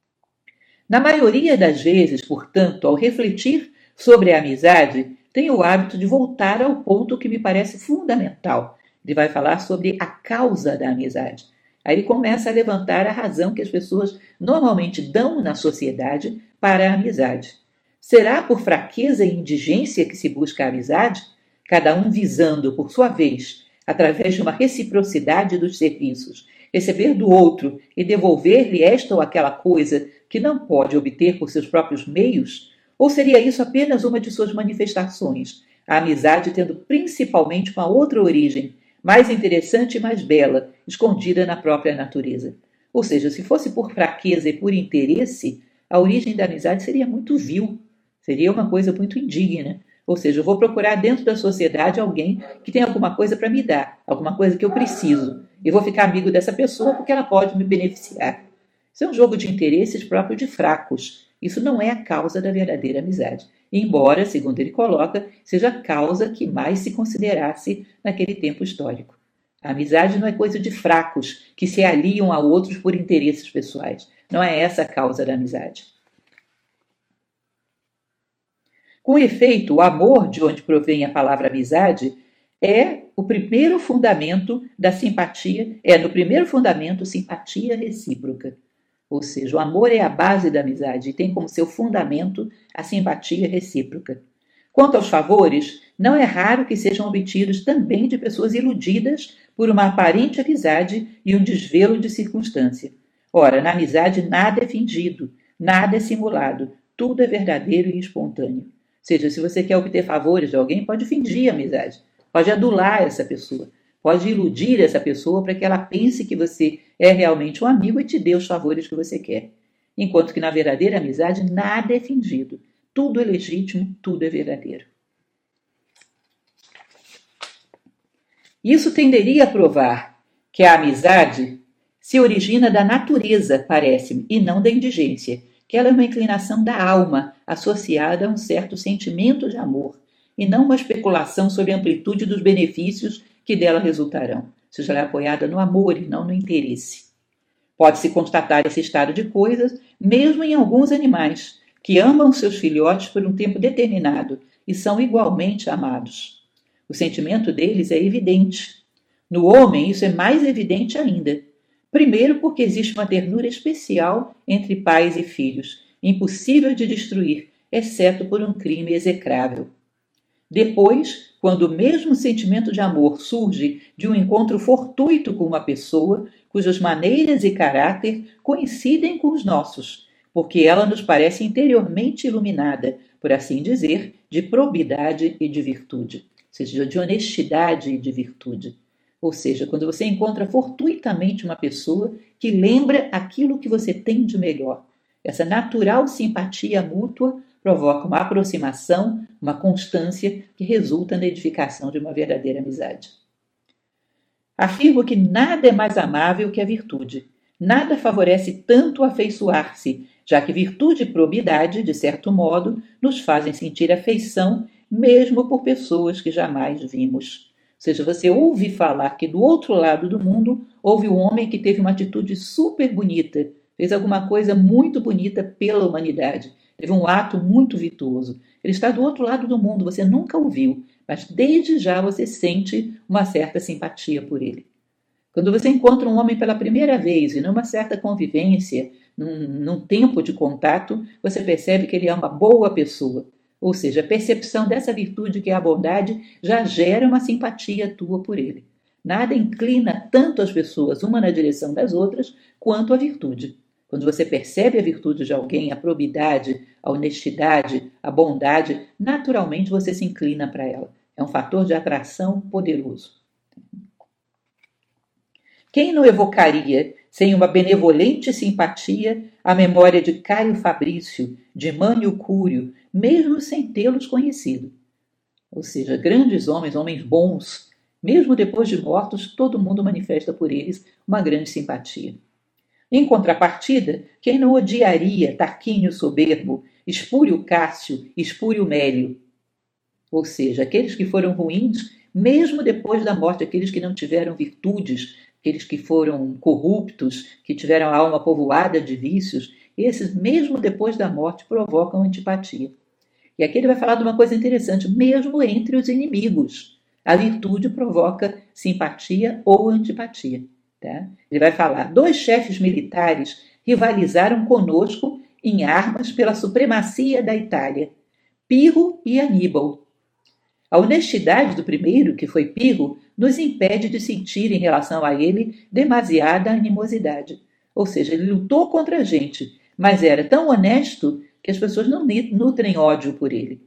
Na maioria das vezes, portanto, ao refletir sobre a amizade, tenho o hábito de voltar ao ponto que me parece fundamental. Ele vai falar sobre a causa da amizade. Aí ele começa a levantar a razão que as pessoas normalmente dão na sociedade para a amizade. Será por fraqueza e indigência que se busca a amizade? Cada um visando, por sua vez, através de uma reciprocidade dos serviços, receber do outro e devolver-lhe esta ou aquela coisa que não pode obter por seus próprios meios? Ou seria isso apenas uma de suas manifestações, a amizade tendo principalmente uma outra origem, mais interessante e mais bela, escondida na própria natureza? Ou seja, se fosse por fraqueza e por interesse, a origem da amizade seria muito vil, seria uma coisa muito indigna. Ou seja, eu vou procurar dentro da sociedade alguém que tem alguma coisa para me dar, alguma coisa que eu preciso, e vou ficar amigo dessa pessoa porque ela pode me beneficiar. Isso é um jogo de interesses próprio de fracos. Isso não é a causa da verdadeira amizade. Embora, segundo ele coloca, seja a causa que mais se considerasse naquele tempo histórico. A amizade não é coisa de fracos que se aliam a outros por interesses pessoais. Não é essa a causa da amizade. Com efeito, o amor, de onde provém a palavra amizade, é o primeiro fundamento da simpatia, é no primeiro fundamento simpatia recíproca. Ou seja, o amor é a base da amizade e tem como seu fundamento a simpatia recíproca. Quanto aos favores, não é raro que sejam obtidos também de pessoas iludidas por uma aparente amizade e um desvelo de circunstância. Ora, na amizade nada é fingido, nada é simulado, tudo é verdadeiro e espontâneo. Ou seja, se você quer obter favores de alguém, pode fingir amizade, pode adular essa pessoa, pode iludir essa pessoa para que ela pense que você é realmente um amigo e te dê os favores que você quer. Enquanto que na verdadeira amizade nada é fingido, tudo é legítimo, tudo é verdadeiro. Isso tenderia a provar que a amizade se origina da natureza, parece-me, e não da indigência, que ela é uma inclinação da alma associada a um certo sentimento de amor, e não uma especulação sobre a amplitude dos benefícios que dela resultarão, seja ela apoiada no amor e não no interesse. Pode-se constatar esse estado de coisas mesmo em alguns animais, que amam seus filhotes por um tempo determinado e são igualmente amados. O sentimento deles é evidente. No homem, isso é mais evidente ainda. Primeiro, porque existe uma ternura especial entre pais e filhos, impossível de destruir, exceto por um crime execrável. Depois, quando o mesmo sentimento de amor surge de um encontro fortuito com uma pessoa cujas maneiras e caráter coincidem com os nossos, porque ela nos parece interiormente iluminada, por assim dizer, de probidade e de virtude, ou seja, de honestidade e de virtude. Ou seja, quando você encontra fortuitamente uma pessoa que lembra aquilo que você tem de melhor. Essa natural simpatia mútua provoca uma aproximação, uma constância que resulta na edificação de uma verdadeira amizade. Afirmo que nada é mais amável que a virtude. Nada favorece tanto afeiçoar-se, já que virtude e probidade, de certo modo, nos fazem sentir afeição, mesmo por pessoas que jamais vimos. Ou seja, você ouve falar que do outro lado do mundo houve um homem que teve uma atitude super bonita, fez alguma coisa muito bonita pela humanidade, teve um ato muito virtuoso. Ele está do outro lado do mundo, você nunca o viu, mas desde já você sente uma certa simpatia por ele. Quando você encontra um homem pela primeira vez e numa certa convivência, num, num tempo de contato, você percebe que ele é uma boa pessoa. Ou seja, a percepção dessa virtude que é a bondade já gera uma simpatia tua por ele. Nada inclina tanto as pessoas uma na direção das outras quanto a virtude. Quando você percebe a virtude de alguém, a probidade, a honestidade, a bondade, naturalmente você se inclina para ela. É um fator de atração poderoso. Quem não evocaria, sem uma benevolente simpatia, a memória de Caio Fabrício, de Mânio Cúrio, mesmo sem tê-los conhecido? Ou seja, grandes homens, homens bons, mesmo depois de mortos, todo mundo manifesta por eles uma grande simpatia. Em contrapartida, quem não odiaria Tarquínio Soberbo, Espúrio Cássio, Espúrio Mélio? Ou seja, aqueles que foram ruins, mesmo depois da morte, aqueles que não tiveram virtudes, aqueles que foram corruptos, que tiveram a alma povoada de vícios, esses, mesmo depois da morte, provocam antipatia. E aqui ele vai falar de uma coisa interessante, mesmo entre os inimigos. A virtude provoca simpatia ou antipatia. Tá? Ele vai falar, dois chefes militares rivalizaram conosco em armas pela supremacia da Itália, Pirro e Aníbal. A honestidade do primeiro, que foi Pirro, nos impede de sentir em relação a ele demasiada animosidade. Ou seja, ele lutou contra a gente, mas era tão honesto que as pessoas não nutrem ódio por ele.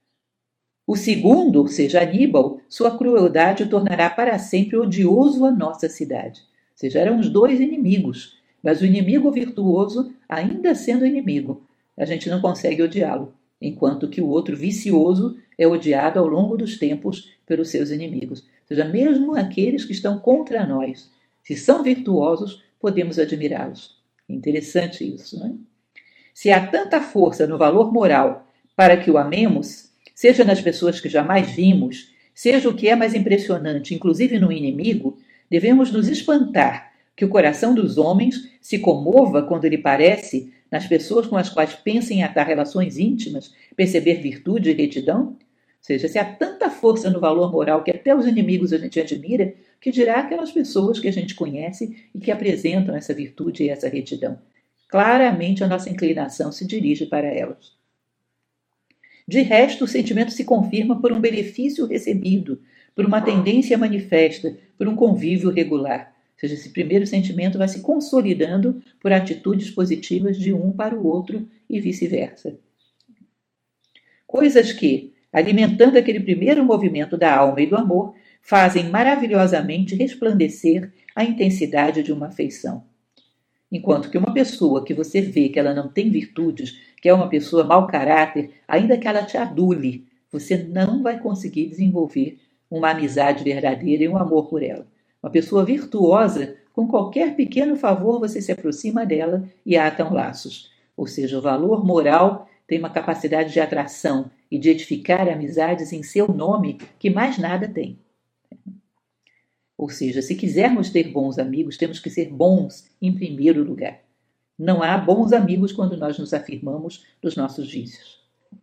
O segundo, ou seja, Aníbal, sua crueldade o tornará para sempre odioso à nossa cidade. Ou seja, eram os dois inimigos, mas o inimigo virtuoso, ainda sendo inimigo, a gente não consegue odiá-lo, enquanto que o outro vicioso é odiado ao longo dos tempos pelos seus inimigos. Ou seja, mesmo aqueles que estão contra nós, se são virtuosos, podemos admirá-los. Interessante isso, não é? Se há tanta força no valor moral para que o amemos, seja nas pessoas que jamais vimos, seja o que é mais impressionante, inclusive no inimigo, devemos nos espantar que o coração dos homens se comova quando lhe parece, nas pessoas com as quais pensa em atar relações íntimas, perceber virtude e retidão? Ou seja, se há tanta força no valor moral que até os inimigos a gente admira, que dirá aquelas pessoas que a gente conhece e que apresentam essa virtude e essa retidão. claramente a nossa inclinação se dirige para elas. De resto, o sentimento se confirma por um benefício recebido, por uma tendência manifesta, por um convívio regular. Ou seja, esse primeiro sentimento vai se consolidando por atitudes positivas de um para o outro e vice-versa. Coisas que, alimentando aquele primeiro movimento da alma e do amor, fazem maravilhosamente resplandecer a intensidade de uma afeição. Enquanto que uma pessoa que você vê que ela não tem virtudes, que é uma pessoa mau caráter, ainda que ela te adule, você não vai conseguir desenvolver uma amizade verdadeira e um amor por ela. Uma pessoa virtuosa, com qualquer pequeno favor, você se aproxima dela e atam laços. Ou seja, o valor moral tem uma capacidade de atração e de edificar amizades em seu nome que mais nada tem. Ou seja, se quisermos ter bons amigos, temos que ser bons em primeiro lugar. Não há bons amigos quando nós nos afirmamos dos nossos vícios.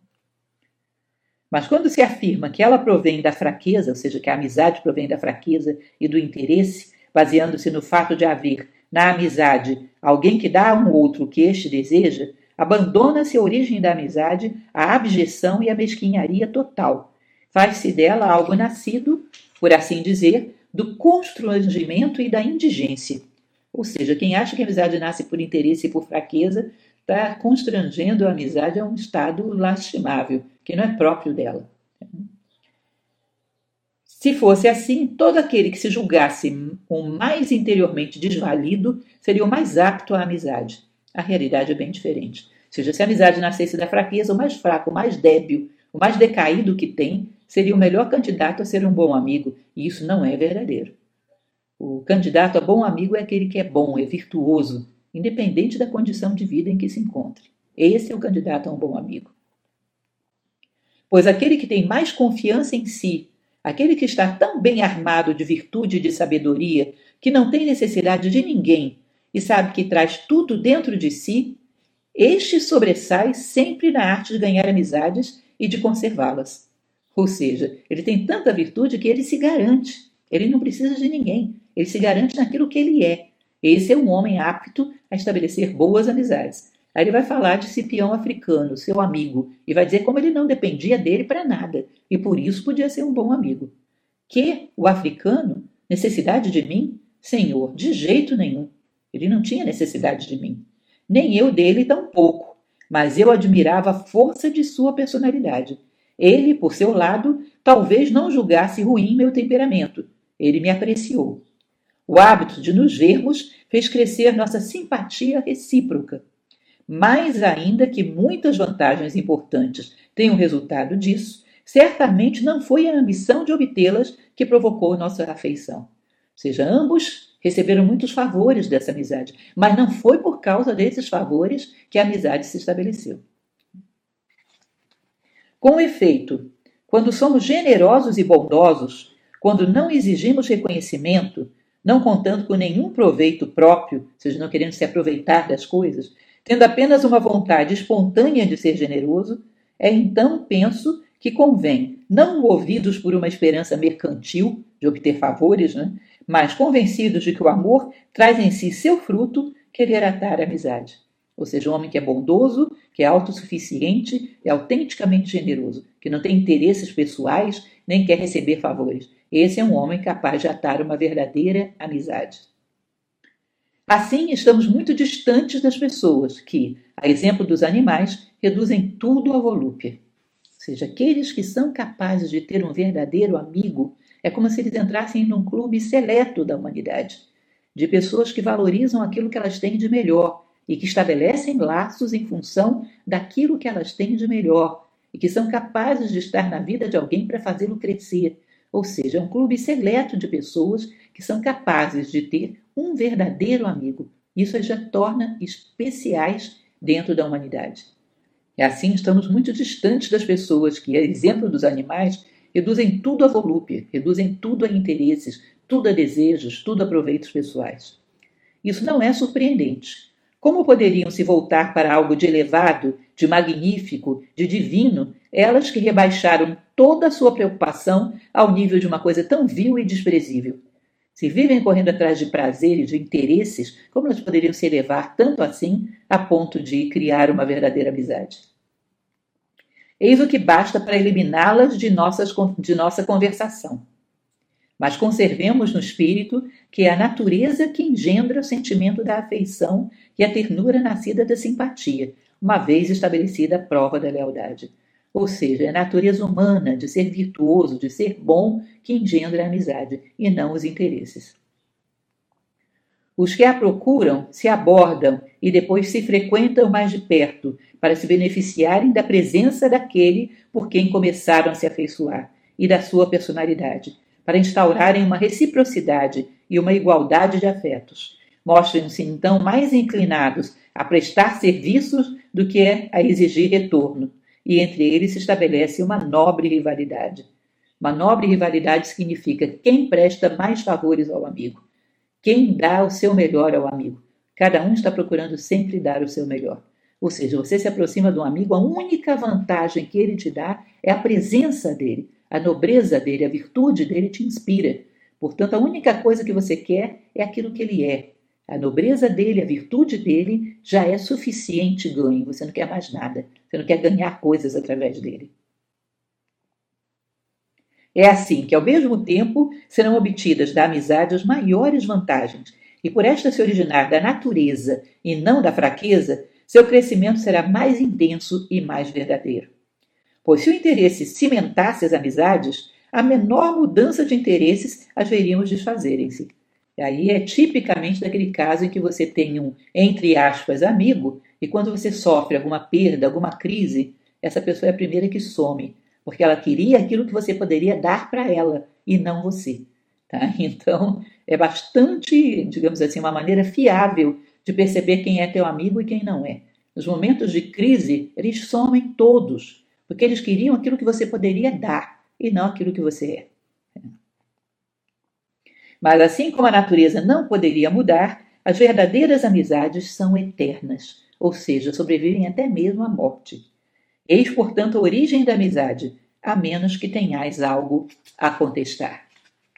Mas quando se afirma que ela provém da fraqueza, ou seja, que a amizade provém da fraqueza e do interesse, baseando-se no fato de haver, na amizade, alguém que dá a um outro o que este deseja, abandona-se a origem da amizade, a abjeção e a mesquinharia total. Faz-se dela algo nascido, por assim dizer, do constrangimento e da indigência. Ou seja, quem acha que a amizade nasce por interesse e por fraqueza, está constrangendo a amizade a um estado lastimável, que não é próprio dela. Se fosse assim, todo aquele que se julgasse o mais interiormente desvalido seria o mais apto à amizade. A realidade é bem diferente. Ou seja, se a amizade nascesse da fraqueza, o mais fraco, o mais débil, o mais decaído que tem, seria o melhor candidato a ser um bom amigo, e isso não é verdadeiro. O candidato a bom amigo é aquele que é bom, é virtuoso, independente da condição de vida em que se encontre. Esse é o candidato a um bom amigo. Pois aquele que tem mais confiança em si, aquele que está tão bem armado de virtude e de sabedoria, que não tem necessidade de ninguém e sabe que traz tudo dentro de si, este sobressai sempre na arte de ganhar amizades e de conservá-las. Ou seja, ele tem tanta virtude que ele se garante. Ele não precisa de ninguém. Ele se garante naquilo que ele é. Esse é um homem apto a estabelecer boas amizades. Aí ele vai falar de Cipião africano, seu amigo, e vai dizer como ele não dependia dele para nada, e por isso podia ser um bom amigo. Que o africano, necessidade de mim? Senhor, de jeito nenhum. Ele não tinha necessidade de mim. Nem eu dele tampouco, mas eu admirava a força de sua personalidade. Ele, por seu lado, talvez não julgasse ruim meu temperamento. Ele me apreciou. O hábito de nos vermos fez crescer nossa simpatia recíproca. Mais ainda que muitas vantagens importantes tenham resultado disso, certamente não foi a ambição de obtê-las que provocou nossa afeição. Ou seja, ambos receberam muitos favores dessa amizade, mas não foi por causa desses favores que a amizade se estabeleceu. Com efeito, quando somos generosos e bondosos, quando não exigimos reconhecimento, não contando com nenhum proveito próprio, ou seja, não querendo se aproveitar das coisas, tendo apenas uma vontade espontânea de ser generoso, é então, penso, que convém, não movidos por uma esperança mercantil de obter favores, né, mas convencidos de que o amor traz em si seu fruto, querer atar a amizade. Ou seja, um homem que é bondoso, que é autossuficiente, é autenticamente generoso, que não tem interesses pessoais, nem quer receber favores. Esse é um homem capaz de atar uma verdadeira amizade. Assim, estamos muito distantes das pessoas que, a exemplo dos animais, reduzem tudo à volúpia. Ou seja, aqueles que são capazes de ter um verdadeiro amigo, é como se eles entrassem num clube seleto da humanidade, de pessoas que valorizam aquilo que elas têm de melhor e que estabelecem laços em função daquilo que elas têm de melhor e que são capazes de estar na vida de alguém para fazê-lo crescer. Ou seja, é um clube seleto de pessoas que são capazes de ter um verdadeiro amigo. Isso já torna especiais dentro da humanidade. E assim estamos muito distantes das pessoas que, a exemplo dos animais, reduzem tudo a volúpia, reduzem tudo a interesses, tudo a desejos, tudo a proveitos pessoais. Isso não é surpreendente. Como poderiam se voltar para algo de elevado, de magnífico, de divino, elas que rebaixaram toda a sua preocupação ao nível de uma coisa tão vil e desprezível? Se vivem correndo atrás de prazeres, de interesses, como elas poderiam se elevar tanto assim a ponto de criar uma verdadeira amizade? Eis o que basta para eliminá-las de, nossas, de nossa conversação. Mas conservemos no espírito que é a natureza que engendra o sentimento da afeição e a ternura nascida da simpatia, uma vez estabelecida a prova da lealdade. Ou seja, é a natureza humana de ser virtuoso, de ser bom, que engendra a amizade, e não os interesses. Os que a procuram se abordam e depois se frequentam mais de perto, para se beneficiarem da presença daquele por quem começaram a se afeiçoar e da sua personalidade, para instaurarem uma reciprocidade e uma igualdade de afetos. Mostrem-se então mais inclinados a prestar serviços do que a exigir retorno, e entre eles se estabelece uma nobre rivalidade. Uma nobre rivalidade significa quem presta mais favores ao amigo, quem dá o seu melhor ao amigo. Cada um está procurando sempre dar o seu melhor. Ou seja, você se aproxima de um amigo, a única vantagem que ele te dá é a presença dele, a nobreza dele, a virtude dele te inspira. Portanto, a única coisa que você quer é aquilo que ele é. A nobreza dele, a virtude dele já é suficiente ganho. Você não quer mais nada. Você não quer ganhar coisas através dele. É assim que, ao mesmo tempo, serão obtidas da amizade as maiores vantagens, e por esta se originar da natureza e não da fraqueza, seu crescimento será mais intenso e mais verdadeiro. Pois se o interesse cimentasse as amizades, a menor mudança de interesses as veríamos desfazerem-se. E aí é tipicamente daquele caso em que você tem um, entre aspas, amigo, e quando você sofre alguma perda, alguma crise, essa pessoa é a primeira que some, porque ela queria aquilo que você poderia dar para ela, e não você. Tá? Então, é bastante, digamos assim, uma maneira fiável de perceber quem é teu amigo e quem não é. Nos momentos de crise, eles somem todos, porque eles queriam aquilo que você poderia dar, e não aquilo que você é. Mas assim como a natureza não poderia mudar, as verdadeiras amizades são eternas, ou seja, sobrevivem até mesmo à morte. Eis, portanto, a origem da amizade, a menos que tenhais algo a contestar.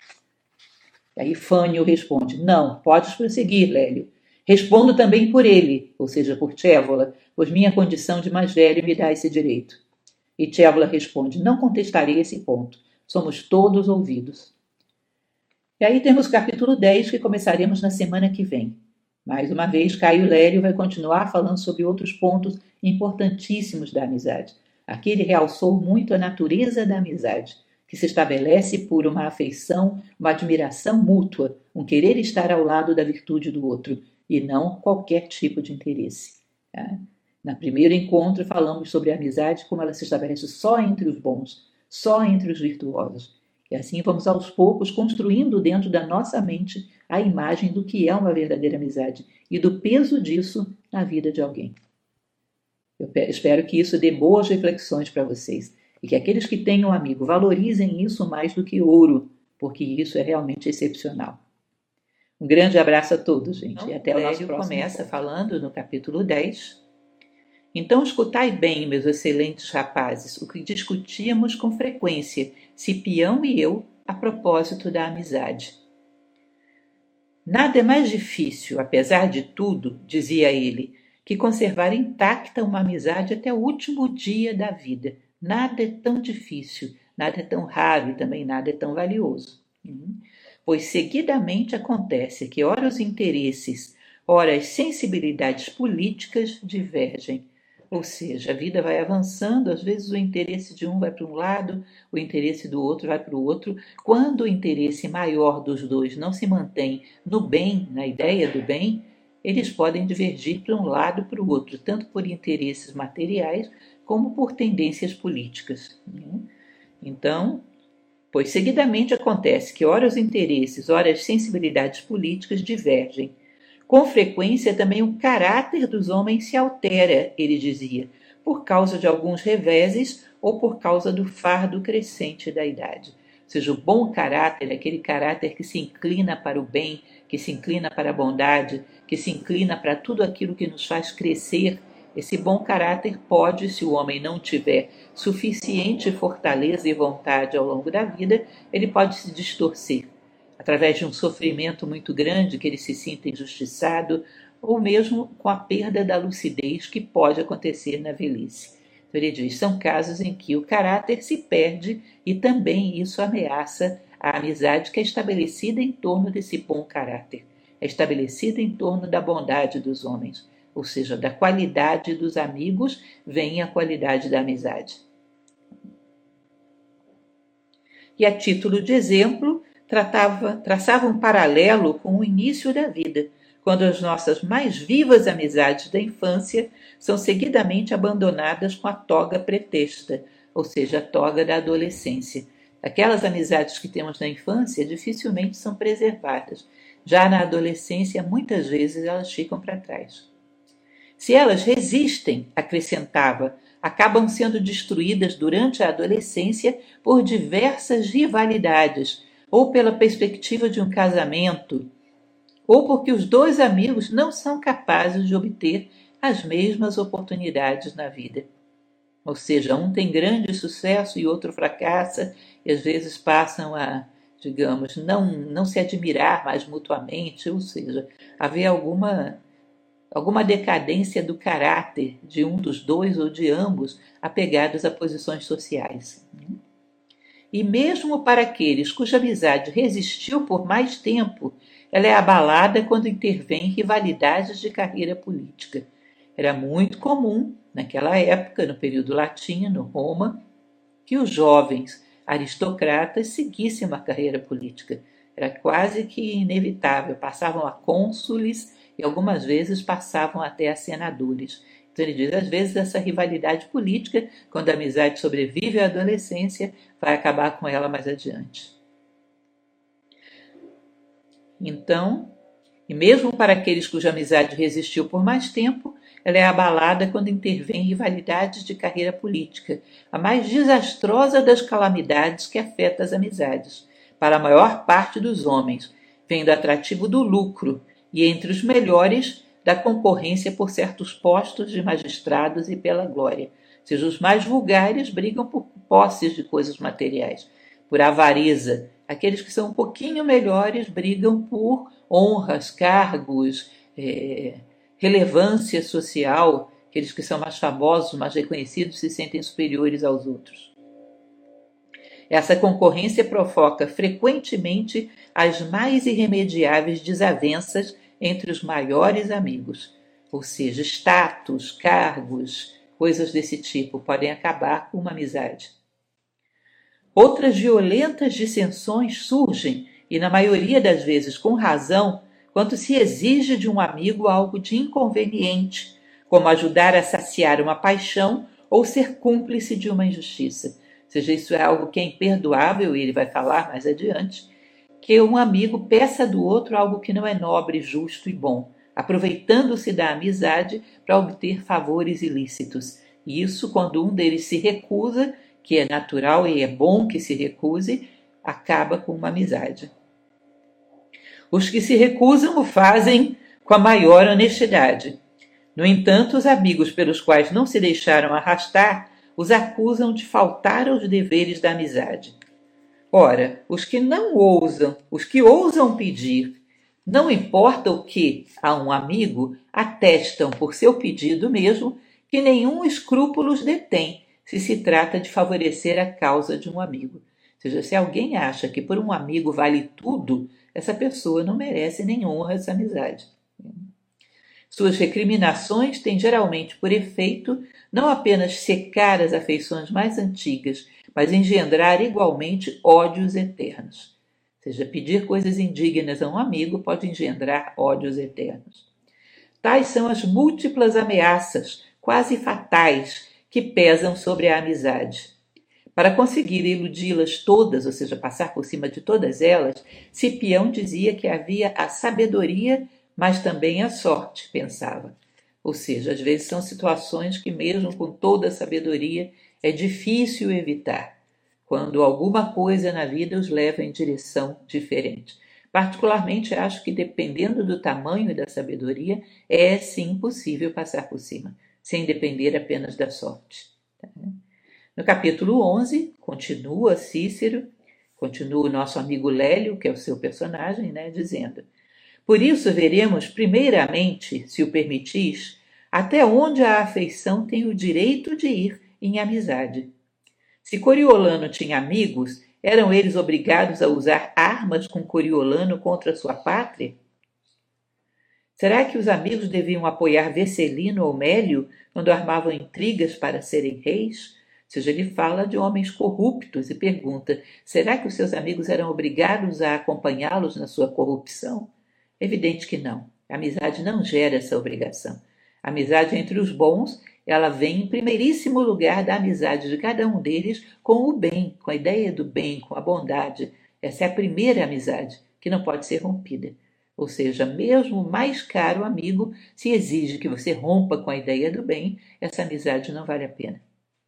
Aí Fânio responde, não, podes prosseguir, Lélio. Respondo também por ele, ou seja, por Tchévola, pois minha condição de mais velho me dá esse direito. E Tchévola responde, não contestarei esse ponto, somos todos ouvidos. E aí temos o capítulo dez, que começaremos na semana que vem. Mais uma vez, Caio Lélio vai continuar falando sobre outros pontos importantíssimos da amizade. Aqui ele realçou muito a natureza da amizade, que se estabelece por uma afeição, uma admiração mútua, um querer estar ao lado da virtude do outro, e não qualquer tipo de interesse. Tá? No primeiro encontro falamos sobre a amizade, como ela se estabelece só entre os bons, só entre os virtuosos. E assim vamos aos poucos construindo dentro da nossa mente a imagem do que é uma verdadeira amizade e do peso disso na vida de alguém. Eu espero que isso dê boas reflexões para vocês e que aqueles que tenham um amigo valorizem isso mais do que ouro, porque isso é realmente excepcional. Um grande abraço a todos, gente, então, e até o nosso próximo começa ponto. Falando no capítulo dez. Então escutai bem, meus excelentes rapazes, o que discutíamos com frequência, Cipião e eu, a propósito da amizade. Nada é mais difícil, apesar de tudo, dizia ele, que conservar intacta uma amizade até o último dia da vida. Nada é tão difícil, nada é tão raro e também nada é tão valioso. Pois seguidamente acontece que ora os interesses, ora as sensibilidades políticas divergem. Ou seja, a vida vai avançando, às vezes o interesse de um vai para um lado, o interesse do outro vai para o outro. Quando o interesse maior dos dois não se mantém no bem, na ideia do bem, eles podem divergir para um lado e para o outro, tanto por interesses materiais como por tendências políticas. Então, pois seguidamente acontece que ora os interesses, ora as sensibilidades políticas divergem. Com frequência também o caráter dos homens se altera, ele dizia, por causa de alguns reveses ou por causa do fardo crescente da idade. Ou seja, o bom caráter é aquele caráter que se inclina para o bem, que se inclina para a bondade, que se inclina para tudo aquilo que nos faz crescer. Esse bom caráter pode, se o homem não tiver suficiente fortaleza e vontade ao longo da vida, ele pode se distorcer através de um sofrimento muito grande, que ele se sinta injustiçado, ou mesmo com a perda da lucidez que pode acontecer na velhice. Então ele diz, são casos em que o caráter se perde e também isso ameaça a amizade que é estabelecida em torno desse bom caráter, é estabelecida em torno da bondade dos homens, ou seja, da qualidade dos amigos vem a qualidade da amizade. E a título de exemplo, tratava, traçava um paralelo com o início da vida, quando as nossas mais vivas amizades da infância são seguidamente abandonadas com a toga pretexta, ou seja, a toga da adolescência. Aquelas amizades que temos na infância dificilmente são preservadas. Já na adolescência, muitas vezes elas ficam para trás. Se elas resistem, acrescentava, acabam sendo destruídas durante a adolescência por diversas rivalidades, ou pela perspectiva de um casamento, ou porque os dois amigos não são capazes de obter as mesmas oportunidades na vida. Ou seja, um tem grande sucesso e outro fracassa, e às vezes passam a, digamos, não, não se admirar mais mutuamente, ou seja, haver alguma, alguma decadência do caráter de um dos dois ou de ambos apegados a posições sociais. E mesmo para aqueles cuja amizade resistiu por mais tempo, ela é abalada quando intervém rivalidades de carreira política. Era muito comum, naquela época, no período latino, Roma, que os jovens aristocratas seguissem uma carreira política. Era quase que inevitável, passavam a cônsules e algumas vezes passavam até a senadores. Então ele diz, às vezes essa rivalidade política, quando a amizade sobrevive à adolescência, vai acabar com ela mais adiante. Então, e mesmo para aqueles cuja amizade resistiu por mais tempo, ela é abalada quando intervém rivalidades de carreira política, a mais desastrosa das calamidades que afeta as amizades, para a maior parte dos homens, vem do atrativo do lucro e, entre os melhores, da concorrência por certos postos de magistrados e pela glória. Ou seja, os mais vulgares brigam por posses de coisas materiais, por avareza. Aqueles que são um pouquinho melhores brigam por honras, cargos, é, relevância social. Aqueles que são mais famosos, mais reconhecidos, se sentem superiores aos outros. Essa concorrência provoca frequentemente as mais irremediáveis desavenças entre os maiores amigos, ou seja, status, cargos, coisas desse tipo podem acabar com uma amizade. Outras violentas dissensões surgem, e na maioria das vezes com razão, quando se exige de um amigo algo de inconveniente, como ajudar a saciar uma paixão ou ser cúmplice de uma injustiça. Ou seja, isso é algo que é imperdoável, e ele vai falar mais adiante, que um amigo peça do outro algo que não é nobre, justo e bom, aproveitando-se da amizade para obter favores ilícitos. E isso, quando um deles se recusa, que é natural e é bom que se recuse, acaba com uma amizade. Os que se recusam o fazem com a maior honestidade. No entanto, os amigos pelos quais não se deixaram arrastar os acusam de faltar aos deveres da amizade. Ora, os que não ousam, os que ousam pedir, não importa o que a um amigo, atestam por seu pedido mesmo que nenhum escrúpulo os detém se se trata de favorecer a causa de um amigo. Ou seja, se alguém acha que por um amigo vale tudo, essa pessoa não merece nem honra essa amizade. Suas recriminações têm geralmente por efeito não apenas secar as afeições mais antigas, mas engendrar igualmente ódios eternos. Ou seja, pedir coisas indignas a um amigo pode engendrar ódios eternos. Tais são as múltiplas ameaças, quase fatais, que pesam sobre a amizade. Para conseguir iludi-las todas, ou seja, passar por cima de todas elas, Cipião dizia que havia a sabedoria, mas também a sorte, pensava. Ou seja, às vezes são situações que mesmo com toda a sabedoria é difícil evitar, quando alguma coisa na vida os leva em direção diferente. Particularmente acho que dependendo do tamanho e da sabedoria, é sim possível passar por cima, sem depender apenas da sorte. No capítulo onze, continua Cícero, Continua o nosso amigo Lélio, que é o seu personagem, né, dizendo: por isso veremos primeiramente, se o permitis, até onde a afeição tem o direito de ir em amizade. Se Coriolano tinha amigos, eram eles obrigados a usar armas com Coriolano contra sua pátria? Será que os amigos deviam apoiar Vecelino ou Mélio quando armavam intrigas para serem reis? Ou seja, ele fala de homens corruptos e pergunta: será que os seus amigos eram obrigados a acompanhá-los na sua corrupção? Evidente que não. A amizade não gera essa obrigação. A amizade entre os bons, ela vem em primeiríssimo lugar da amizade de cada um deles com o bem, com a ideia do bem, com a bondade. Essa é a primeira amizade, que não pode ser rompida. Ou seja, mesmo o mais caro amigo, se exige que você rompa com a ideia do bem, essa amizade não vale a pena.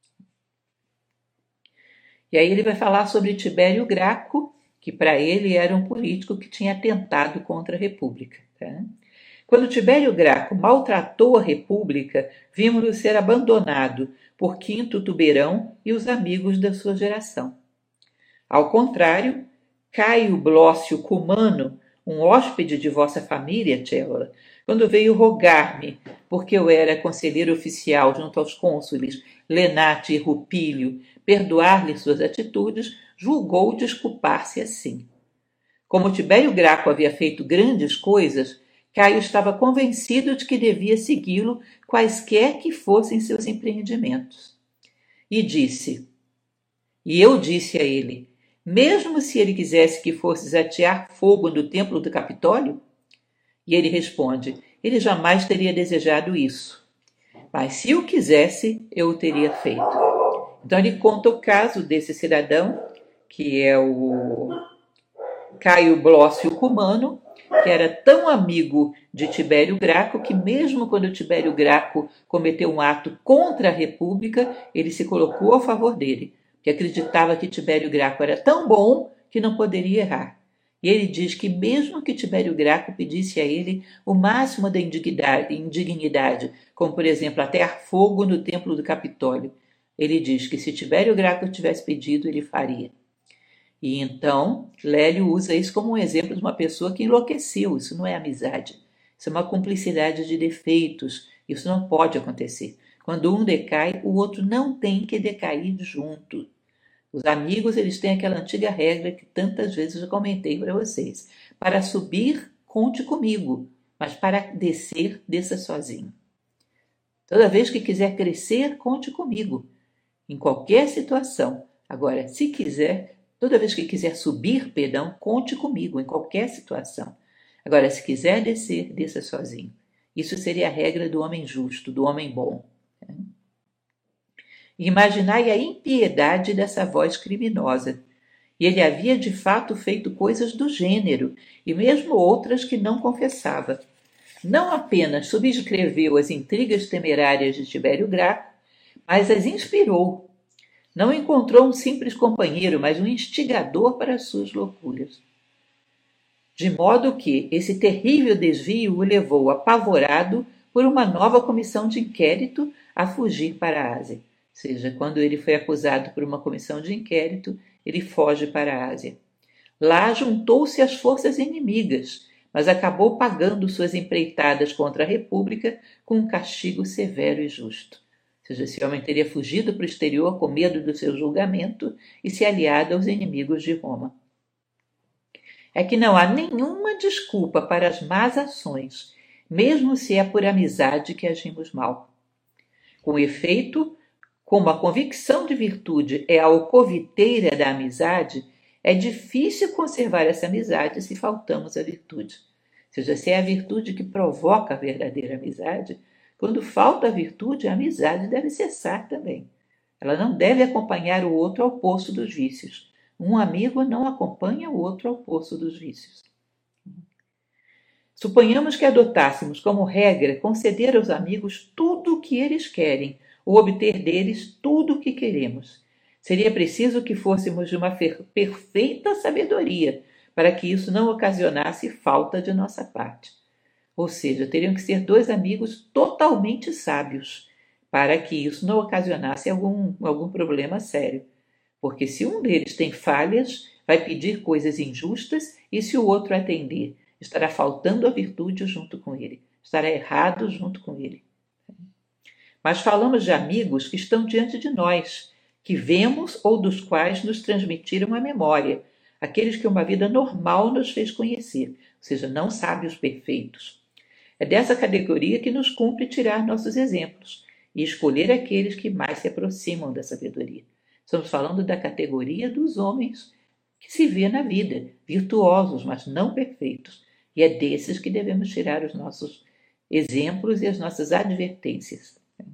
E aí ele vai falar sobre Tibério Graco, que para ele era um político que tinha atentado contra a República. Tá? Quando Tibério Graco maltratou a República, vimos-lo ser abandonado por Quinto Tuberão e os amigos da sua geração. Ao contrário, Caio Blócio Cumano, um hóspede de vossa família, Tchévola, quando veio rogar-me, porque eu era conselheiro oficial junto aos cônsules Lenate e Rupílio, perdoar-lhe suas atitudes, julgou desculpar-se assim. Como Tibério Graco havia feito grandes coisas, Caio estava convencido de que devia segui-lo, quaisquer que fossem seus empreendimentos. E disse, e eu disse a ele, mesmo se ele quisesse que fosses atear fogo no templo do Capitólio? E ele responde, ele jamais teria desejado isso. Mas se o quisesse, eu o teria feito. Então ele conta o caso desse cidadão, que é o Caio Blócio Cumano, que era tão amigo de Tibério Graco que mesmo quando Tibério Graco cometeu um ato contra a República, ele se colocou a favor dele, que acreditava que Tibério Graco era tão bom que não poderia errar. E ele diz que mesmo que Tibério Graco pedisse a ele o máximo da indignidade, como por exemplo atear fogo no templo do Capitólio, ele diz que se Tibério Graco tivesse pedido, ele faria. E então Lélio usa isso como um exemplo de uma pessoa que enlouqueceu. Isso não é amizade, isso é uma cumplicidade de defeitos. Isso não pode acontecer. Quando um decai, o outro não tem que decair junto. Os amigos, eles têm aquela antiga regra que tantas vezes eu comentei para vocês. Para subir, conte comigo, mas para descer, desça sozinho. Toda vez que quiser crescer, conte comigo, em qualquer situação. Agora, se quiser, toda vez que quiser subir, perdão, conte comigo, em qualquer situação. Agora, se quiser descer, desça sozinho. Isso seria a regra do homem justo, do homem bom. Imaginai a impiedade dessa voz criminosa. E ele havia de fato feito coisas do gênero, e mesmo outras que não confessava. Não apenas subscreveu as intrigas temerárias de Tibério Graco, mas as inspirou. Não encontrou um simples companheiro, mas um instigador para as suas loucuras. De modo que esse terrível desvio o levou, apavorado por uma nova comissão de inquérito, a fugir para a Ásia. Ou seja, quando ele foi acusado por uma comissão de inquérito, ele foge para a Ásia. Lá juntou-se às forças inimigas, mas acabou pagando suas empreitadas contra a República com um castigo severo e justo. Ou seja, esse homem teria fugido para o exterior com medo do seu julgamento e se aliado aos inimigos de Roma. É que não há nenhuma desculpa para as más ações, mesmo se é por amizade que agimos mal. Com efeito, como a convicção de virtude é a alcoviteira da amizade, é difícil conservar essa amizade se faltamos à virtude. Ou seja, se é a virtude que provoca a verdadeira amizade, quando falta a virtude, a amizade deve cessar também. Ela não deve acompanhar o outro ao poço dos vícios. Um amigo não acompanha o outro ao poço dos vícios. Suponhamos que adotássemos como regra conceder aos amigos tudo o que eles querem, ou obter deles tudo o que queremos. Seria preciso que fôssemos de uma perfeita sabedoria para que isso não ocasionasse falta de nossa parte. Ou seja, teriam que ser dois amigos totalmente sábios para que isso não ocasionasse algum, algum problema sério. Porque se um deles tem falhas, vai pedir coisas injustas e, se o outro atender, estará faltando a virtude junto com ele, estará errado junto com ele. Mas falamos de amigos que estão diante de nós, que vemos ou dos quais nos transmitiram a memória, aqueles que uma vida normal nos fez conhecer, ou seja, não sábios perfeitos. É dessa categoria que nos cumpre tirar nossos exemplos e escolher aqueles que mais se aproximam da sabedoria. Estamos falando da categoria dos homens que se vê na vida, virtuosos, mas não perfeitos. E é desses que devemos tirar os nossos exemplos e as nossas advertências.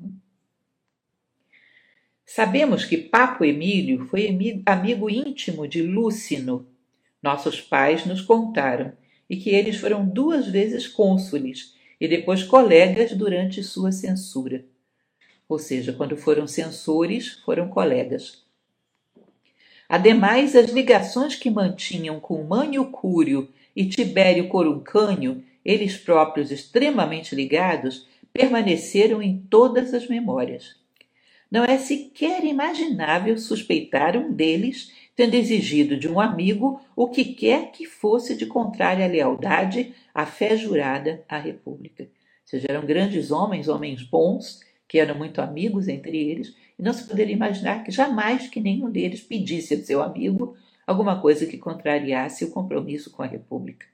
Sabemos que Papo Emílio foi amigo íntimo de Lúcino. Nossos pais nos contaram, e que eles foram duas vezes cônsules e depois colegas durante sua censura. Ou seja, quando foram censores, foram colegas. Ademais, as ligações que mantinham com Mânio Cúrio e Tibério Coruncânio, eles próprios extremamente ligados, permaneceram em todas as memórias. Não é sequer imaginável suspeitar um deles tendo exigido de um amigo o que quer que fosse de contrária à lealdade, à fé jurada à República. Ou seja, eram grandes homens, homens bons, que eram muito amigos entre eles, e não se poderia imaginar que jamais que nenhum deles pedisse ao seu amigo alguma coisa que contrariasse o compromisso com a República.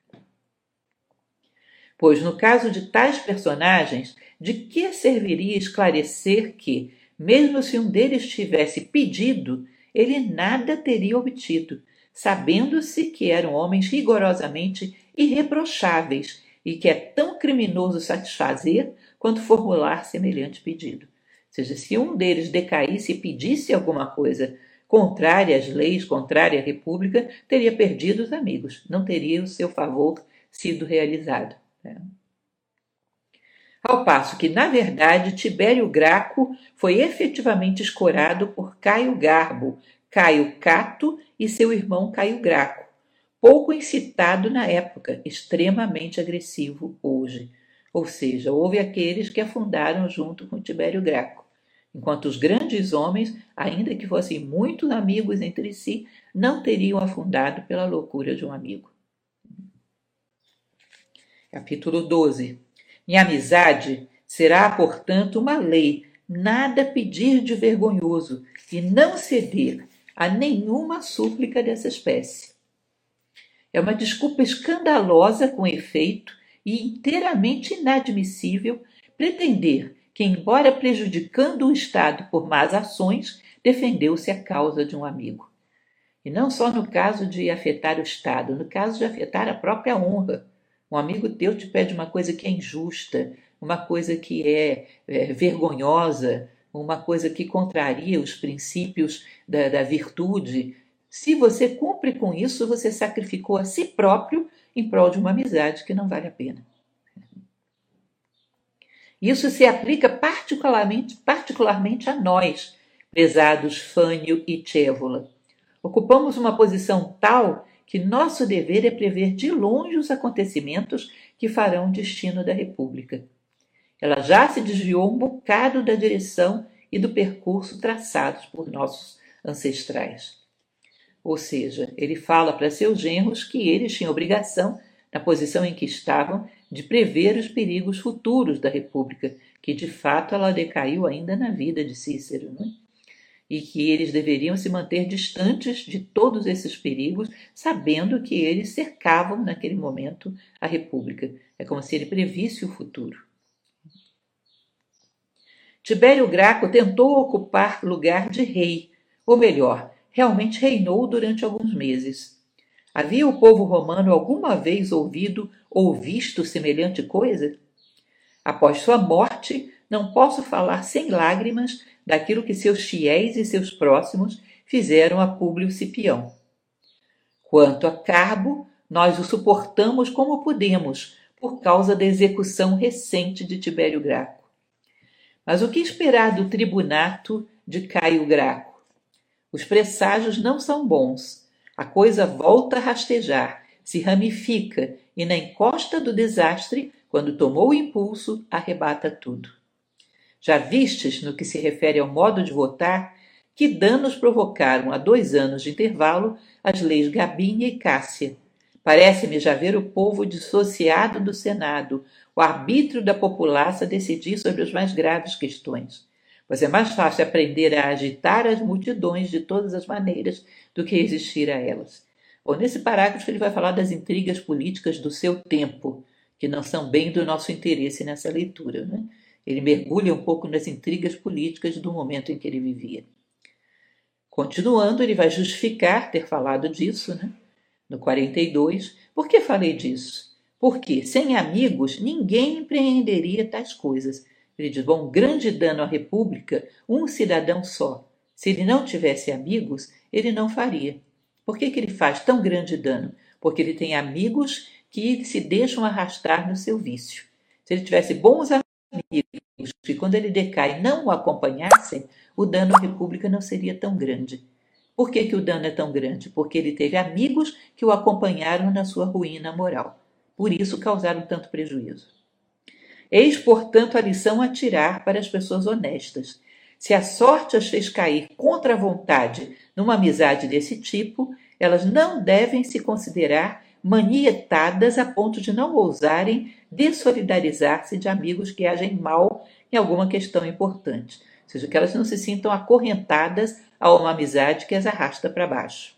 Pois, no caso de tais personagens, de que serviria esclarecer que, mesmo se um deles tivesse pedido, ele nada teria obtido, sabendo-se que eram homens rigorosamente irreprocháveis e que é tão criminoso satisfazer quanto formular semelhante pedido. Ou seja, se um deles decaísse e pedisse alguma coisa contrária às leis, contrária à República, teria perdido os amigos, não teria o seu favor sido realizado. Né? Ao passo que, na verdade, Tibério Graco foi efetivamente escorado por Caio Garbo, Caio Cato e seu irmão Caio Graco, pouco incitado na época, extremamente agressivo hoje. Ou seja, houve aqueles que afundaram junto com Tibério Graco, enquanto os grandes homens, ainda que fossem muito amigos entre si, não teriam afundado pela loucura de um amigo. Capítulo doze. Minha amizade será, portanto, uma lei, nada pedir de vergonhoso e não ceder a nenhuma súplica dessa espécie. É uma desculpa escandalosa, com efeito, e inteiramente inadmissível pretender que, embora prejudicando o Estado por más ações, defendeu-se a causa de um amigo. E não só no caso de afetar o Estado, no caso de afetar a própria honra. Um amigo teu te pede uma coisa que é injusta, uma coisa que é, é vergonhosa, uma coisa que contraria os princípios da, da virtude. Se você cumpre com isso, você sacrificou a si próprio em prol de uma amizade que não vale a pena. Isso se aplica particularmente, particularmente a nós, prezados Fânio e Cévola. Ocupamos uma posição tal que nosso dever é prever de longe os acontecimentos que farão o destino da República. Ela já se desviou um bocado da direção e do percurso traçados por nossos ancestrais. Ou seja, ele fala para seus genros que eles tinham obrigação, na posição em que estavam, de prever os perigos futuros da República, que de fato ela decaiu ainda na vida de Cícero, não é? E que eles deveriam se manter distantes de todos esses perigos, sabendo que eles cercavam naquele momento a República. É como se ele previsse o futuro. Tibério Graco tentou ocupar lugar de rei, ou melhor, realmente reinou durante alguns meses. Havia o povo romano alguma vez ouvido ou visto semelhante coisa? Após sua morte, não posso falar sem lágrimas daquilo que seus fiéis e seus próximos fizeram a Públio Cipião. Quanto a Carbo, nós o suportamos como podemos, por causa da execução recente de Tibério Graco. Mas o que esperar do tribunato de Caio Graco? Os presságios não são bons. A coisa volta a rastejar, se ramifica e, na encosta do desastre, quando tomou o impulso, arrebata tudo. Já vistes, no que se refere ao modo de votar, Que danos provocaram há dois anos de intervalo as leis Gabinha e Cássia? Parece-me já ver o povo dissociado do Senado, o arbítrio da populaça decidir sobre as mais graves questões. Pois é mais fácil aprender a agitar as multidões de todas as maneiras do que resistir a elas. Bom, nesse parágrafo ele vai falar das intrigas políticas do seu tempo, que não são bem do nosso interesse nessa leitura, né? Ele mergulha um pouco nas intrigas políticas do momento em que ele vivia. Continuando, ele vai justificar ter falado disso, né? No quarenta e dois. Por que falei disso? Porque, sem amigos, ninguém empreenderia tais coisas. Ele diz, bom, grande dano à República, um cidadão só. Se ele não tivesse amigos, ele não faria. Por que que ele faz tão grande dano? Porque ele tem amigos que se deixam arrastar no seu vício. Se ele tivesse bons amigos que, quando ele decai, não o acompanhassem, o dano à República não seria tão grande. Por que que o dano é tão grande? Porque ele teve amigos que o acompanharam na sua ruína moral. Por isso causaram tanto prejuízo. Eis, portanto, a lição a tirar para as pessoas honestas. Se a sorte as fez cair contra a vontade numa amizade desse tipo, elas não devem se considerar manietadas a ponto de não ousarem dessolidarizar-se de amigos que agem mal em alguma questão importante. Ou seja, que elas não se sintam acorrentadas a uma amizade que as arrasta para baixo.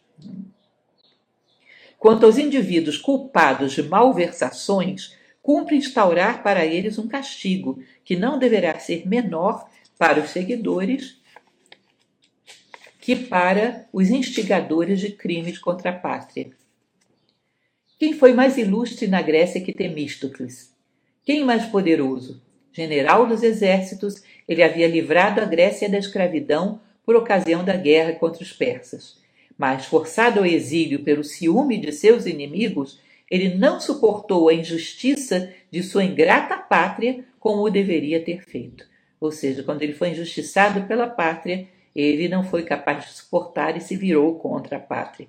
Quanto aos indivíduos culpados de malversações, cumpre instaurar para eles um castigo, que não deverá ser menor para os seguidores que para os instigadores de crimes contra a pátria. Quem foi mais ilustre na Grécia que Temístocles? Quem mais poderoso? General dos exércitos, ele havia livrado a Grécia da escravidão por ocasião da guerra contra os persas. Mas, forçado ao exílio pelo ciúme de seus inimigos, ele não suportou a injustiça de sua ingrata pátria como o deveria ter feito. Ou seja, quando ele foi injustiçado pela pátria, ele não foi capaz de suportar e se virou contra a pátria.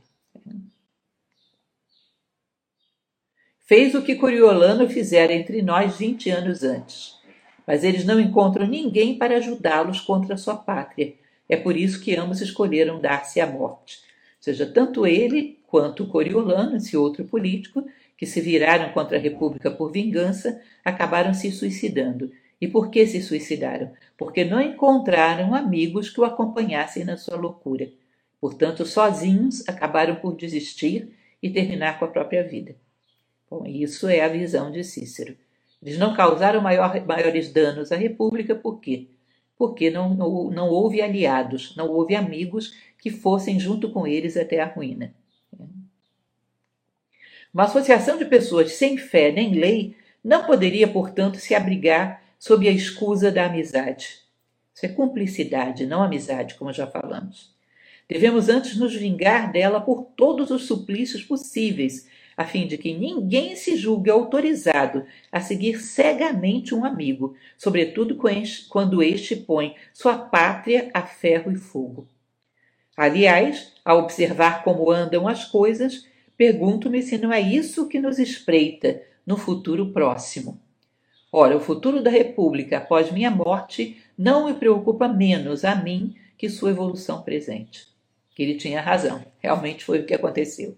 Fez o que Coriolano fizera entre nós vinte anos antes. Mas eles não encontram ninguém para ajudá-los contra a sua pátria. É por isso que ambos escolheram dar-se à morte. Ou seja, tanto ele quanto Coriolano, esse outro político, que se viraram contra a República por vingança, acabaram se suicidando. E por que se suicidaram? Porque não encontraram amigos que o acompanhassem na sua loucura. Portanto, sozinhos, acabaram por desistir e terminar com a própria vida. Bom, isso é a visão de Cícero. Eles não causaram maior, maiores danos à República, por quê? Porque não, não, não houve aliados, não houve amigos que fossem junto com eles até a ruína. Uma associação de pessoas sem fé nem lei não poderia, portanto, se abrigar sob a escusa da amizade. Isso é cumplicidade, não amizade, como já falamos. Devemos antes nos vingar dela por todos os suplícios possíveis, a fim de que ninguém se julgue autorizado a seguir cegamente um amigo, sobretudo quando este põe sua pátria a ferro e fogo. Aliás, ao observar como andam as coisas, pergunto-me se não é isso que nos espreita no futuro próximo. Ora, o futuro da República após minha morte não me preocupa menos a mim que sua evolução presente. Que ele tinha razão, realmente foi o que aconteceu.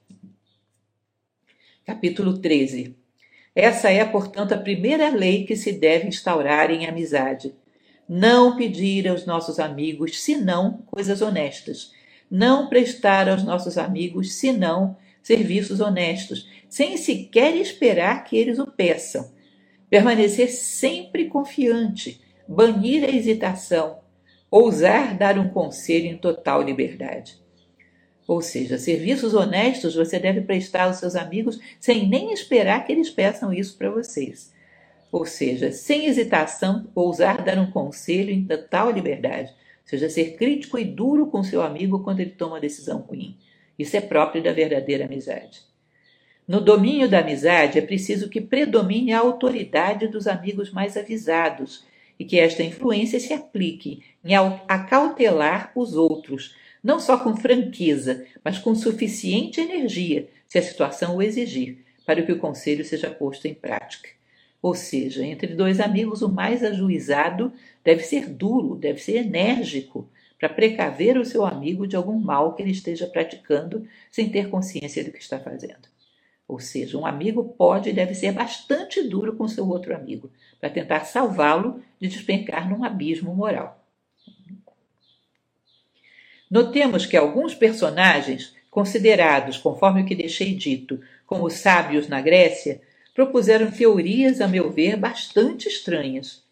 Capítulo treze. Essa é, portanto, a primeira lei que se deve instaurar em amizade. Não pedir aos nossos amigos, senão coisas honestas. Não prestar aos nossos amigos, senão serviços honestos, sem sequer esperar que eles o peçam. Permanecer sempre confiante, banir a hesitação, ousar dar um conselho em total liberdade. Ou seja, serviços honestos você deve prestar aos seus amigos sem nem esperar que eles peçam isso para vocês. Ou seja, sem hesitação, ousar dar um conselho em total liberdade. Ou seja, ser crítico e duro com seu amigo quando ele toma uma decisão ruim. Isso é próprio da verdadeira amizade. No domínio da amizade, é preciso que predomine a autoridade dos amigos mais avisados e que esta influência se aplique em acautelar os outros, não só com franqueza, mas com suficiente energia, se a situação o exigir, para que o conselho seja posto em prática. Ou seja, entre dois amigos, o mais ajuizado deve ser duro, deve ser enérgico, para precaver o seu amigo de algum mal que ele esteja praticando sem ter consciência do que está fazendo. Ou seja, um amigo pode e deve ser bastante duro com seu outro amigo, para tentar salvá-lo de despencar num abismo moral. Notemos que alguns personagens, considerados, conforme o que deixei dito, como sábios na Grécia, propuseram teorias, a meu ver, bastante estranhas.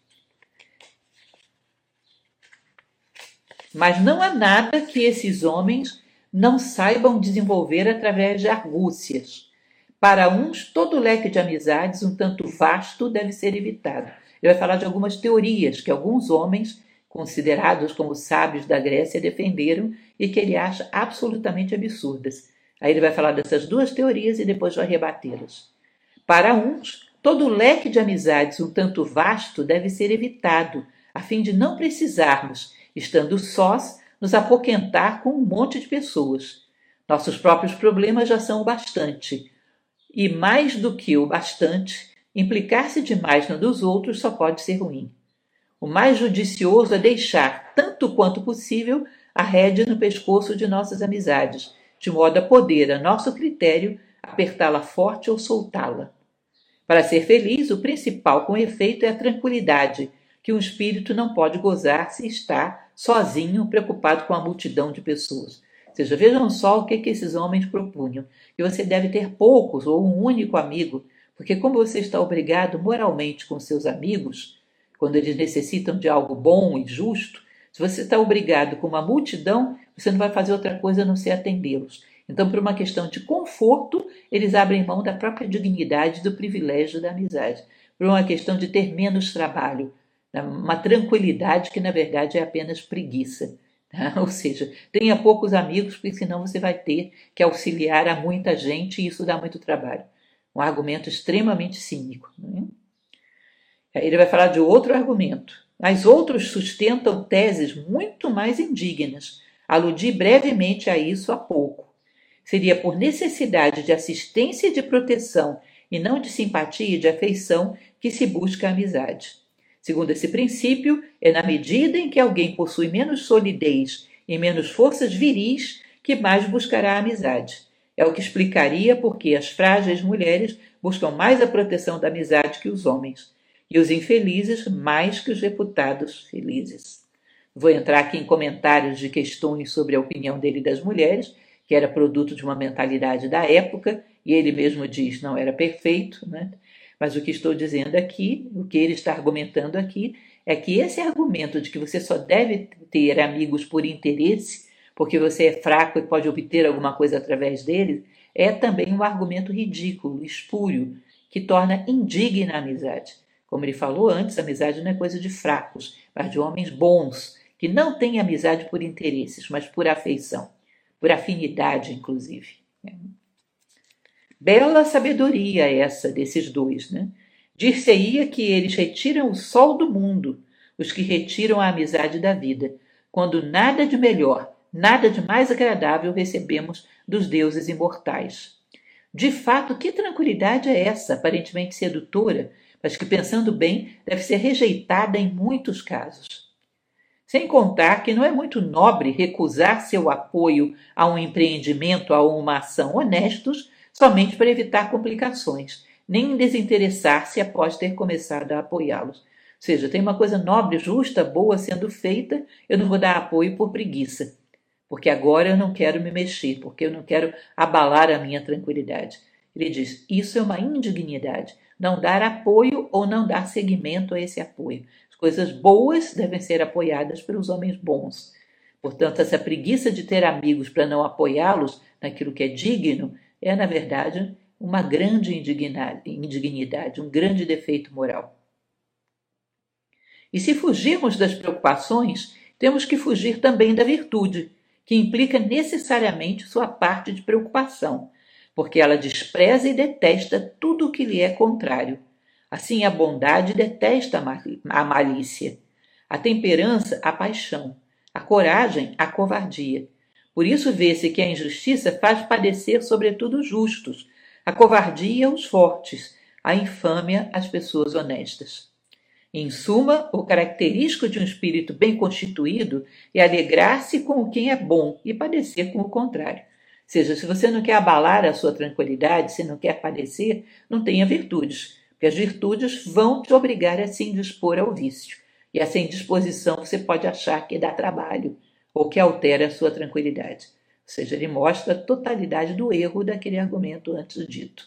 Mas não há nada que esses homens não saibam desenvolver através de argúcias. Para uns, todo leque de amizades, um tanto vasto, deve ser evitado. Ele vai falar de algumas teorias que alguns homens, considerados como sábios da Grécia, defenderam e que ele acha absolutamente absurdas. Aí ele vai falar dessas duas teorias e depois vai rebatê-las. Para uns, todo leque de amizades, um tanto vasto, deve ser evitado, a fim de não precisarmos, estando sós, nos apoquentar com um monte de pessoas. Nossos próprios problemas já são o bastante. E mais do que o bastante, implicar-se demais no dos outros só pode ser ruim. O mais judicioso é deixar, tanto quanto possível, a rédea no pescoço de nossas amizades, de modo a poder, a nosso critério, apertá-la forte ou soltá-la. Para ser feliz, o principal com efeito é a tranquilidade, que um espírito não pode gozar se está sozinho, preocupado com a multidão de pessoas. Ou seja, vejam só o que, que esses homens propunham. E você deve ter poucos ou um único amigo, porque como você está obrigado moralmente com seus amigos, quando eles necessitam de algo bom e justo, se você está obrigado com uma multidão, você não vai fazer outra coisa a não ser atendê-los. Então, por uma questão de conforto, eles abrem mão da própria dignidade, do privilégio da amizade. Por uma questão de ter menos trabalho, uma tranquilidade que, na verdade, é apenas preguiça. Ou seja, tenha poucos amigos, porque senão você vai ter que auxiliar a muita gente e isso dá muito trabalho. Um argumento extremamente cínico. Né? Aí ele vai falar de outro argumento. Mas outros sustentam teses muito mais indignas. Aludi brevemente a isso há pouco. Seria por necessidade de assistência e de proteção, e não de simpatia e de afeição, que se busca a amizade. Segundo esse princípio, é na medida em que alguém possui menos solidez e menos forças viris que mais buscará a amizade. É o que explicaria por que as frágeis mulheres buscam mais a proteção da amizade que os homens, e os infelizes mais que os reputados felizes. Vou entrar aqui em comentários de questões sobre a opinião dele das mulheres, que era produto de uma mentalidade da época, e ele mesmo diz não era perfeito, né? Mas o que estou dizendo aqui, o que ele está argumentando aqui, é que esse argumento de que você só deve ter amigos por interesse, porque você é fraco e pode obter alguma coisa através deles, é também um argumento ridículo, espúrio, que torna indigna a amizade. Como ele falou antes, a amizade não é coisa de fracos, mas de homens bons, que não têm amizade por interesses, mas por afeição, por afinidade, inclusive. Bela sabedoria essa desses dois, né? Dir-se-ia que eles retiram o sol do mundo, os que retiram a amizade da vida, quando nada de melhor, nada de mais agradável recebemos dos deuses imortais. De fato, que tranquilidade é essa, aparentemente sedutora, mas que, pensando bem, deve ser rejeitada em muitos casos. Sem contar que não é muito nobre recusar seu apoio a um empreendimento, a uma ação honestos, somente para evitar complicações, nem desinteressar-se após ter começado a apoiá-los. Ou seja, tem uma coisa nobre, justa, boa sendo feita, eu não vou dar apoio por preguiça, porque agora eu não quero me mexer, porque eu não quero abalar a minha tranquilidade. Ele diz, isso é uma indignidade, não dar apoio ou não dar seguimento a esse apoio. As coisas boas devem ser apoiadas pelos homens bons. Portanto, essa preguiça de ter amigos para não apoiá-los naquilo que é digno é, na verdade, uma grande indignidade, um grande defeito moral. E se fugirmos das preocupações, temos que fugir também da virtude, que implica necessariamente sua parte de preocupação, porque ela despreza e detesta tudo o que lhe é contrário. Assim, a bondade detesta a malícia, a temperança a paixão, a coragem a covardia. Por isso vê-se que a injustiça faz padecer sobretudo os justos, a covardia os fortes, a infâmia as pessoas honestas. Em suma, o característico de um espírito bem constituído é alegrar-se com quem é bom e padecer com o contrário. Ou seja, se você não quer abalar a sua tranquilidade, se não quer padecer, não tenha virtudes, porque as virtudes vão te obrigar a se indispor ao vício. E essa indisposição você pode achar que dá trabalho ou que altera a sua tranquilidade. Ou seja, ele mostra a totalidade do erro daquele argumento antes dito.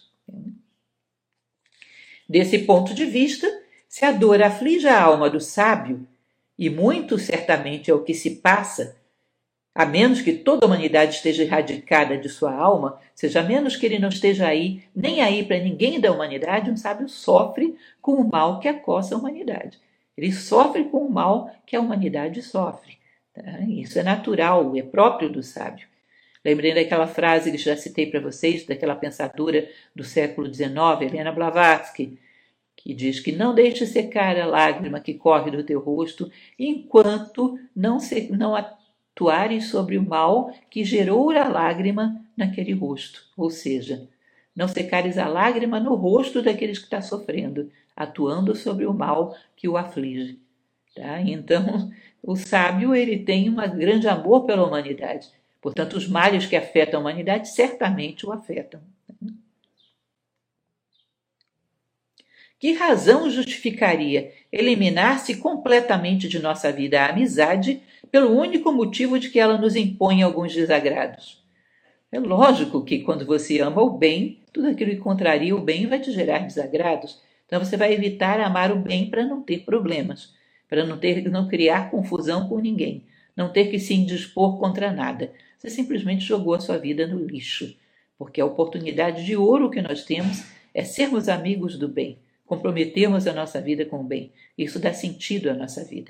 Desse ponto de vista, se a dor aflige a alma do sábio, e muito certamente é o que se passa, a menos que toda a humanidade esteja erradicada de sua alma, seja, a menos que ele não esteja aí, nem aí para ninguém da humanidade, um sábio sofre com o mal que acossa a humanidade. Ele sofre com o mal que a humanidade sofre. Tá? Isso é natural, é próprio do sábio. Lembrei daquela frase que já citei para vocês, daquela pensadora do século dezenove, Helena Blavatsky, que diz que não deixe secar a lágrima que corre do teu rosto enquanto não, se, não atuares sobre o mal que gerou a lágrima naquele rosto. Ou seja, não secares a lágrima no rosto daqueles que está sofrendo, atuando sobre o mal que o aflige. Tá? Então, o sábio ele tem um grande amor pela humanidade. Portanto, os males que afetam a humanidade certamente o afetam. Que razão justificaria eliminar-se completamente de nossa vida a amizade pelo único motivo de que ela nos impõe alguns desagrados? É lógico que quando você ama o bem, tudo aquilo que contraria o bem vai te gerar desagrados. Então você vai evitar amar o bem para não ter problemas, para não, ter, não criar confusão com ninguém, não ter que se indispor contra nada. Você simplesmente jogou a sua vida no lixo, porque a oportunidade de ouro que nós temos é sermos amigos do bem, comprometermos a nossa vida com o bem. Isso dá sentido à nossa vida.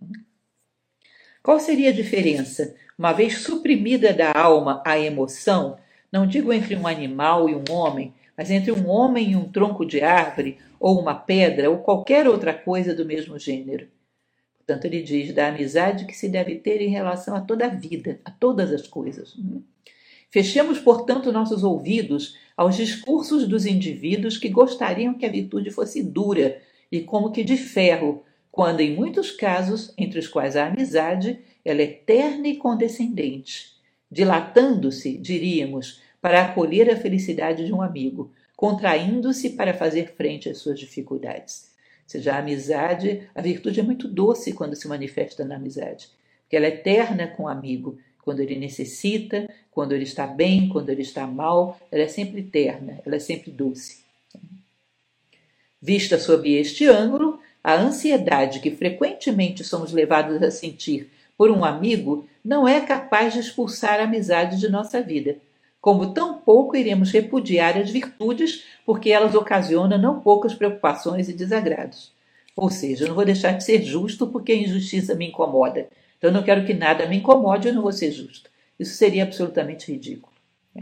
Qual seria a diferença, uma vez suprimida da alma a emoção, não digo entre um animal e um homem, mas entre um homem e um tronco de árvore, ou uma pedra, ou qualquer outra coisa do mesmo gênero? Portanto, ele diz da amizade que se deve ter em relação a toda a vida, a todas as coisas. Fechemos, portanto, nossos ouvidos aos discursos dos indivíduos que gostariam que a virtude fosse dura e como que de ferro, quando, em muitos casos, entre os quais a amizade, ela é terna e condescendente, dilatando-se, diríamos, para acolher a felicidade de um amigo, contraindo-se para fazer frente às suas dificuldades. Ou seja, a amizade, a virtude é muito doce quando se manifesta na amizade, porque ela é terna com o amigo, quando ele necessita, quando ele está bem, quando ele está mal, ela é sempre terna, ela é sempre doce. Vista sob este ângulo, a ansiedade que frequentemente somos levados a sentir por um amigo não é capaz de expulsar a amizade de nossa vida, como tampouco iremos repudiar as virtudes, porque elas ocasionam não poucas preocupações e desagrados. Ou seja, eu não vou deixar de ser justo porque a injustiça me incomoda. Então, eu não quero que nada me incomode, eu não vou ser justo. Isso seria absolutamente ridículo.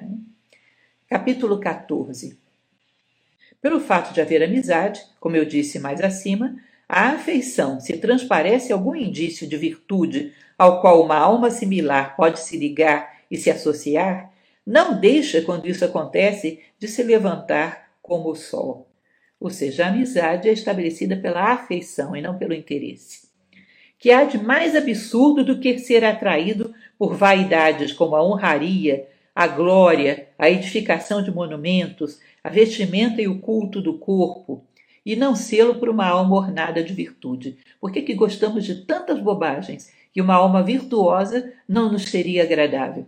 Capítulo quatorze. Pelo fato de haver amizade, como eu disse mais acima, a afeição, se transparece algum indício de virtude ao qual uma alma similar pode se ligar e se associar, não deixa, quando isso acontece, de se levantar como o sol. Ou seja, a amizade é estabelecida pela afeição e não pelo interesse. Que há de mais absurdo do que ser atraído por vaidades como a honraria, a glória, a edificação de monumentos, a vestimenta e o culto do corpo, e não sê-lo por uma alma ornada de virtude? Por que que gostamos de tantas bobagens que uma alma virtuosa não nos seria agradável?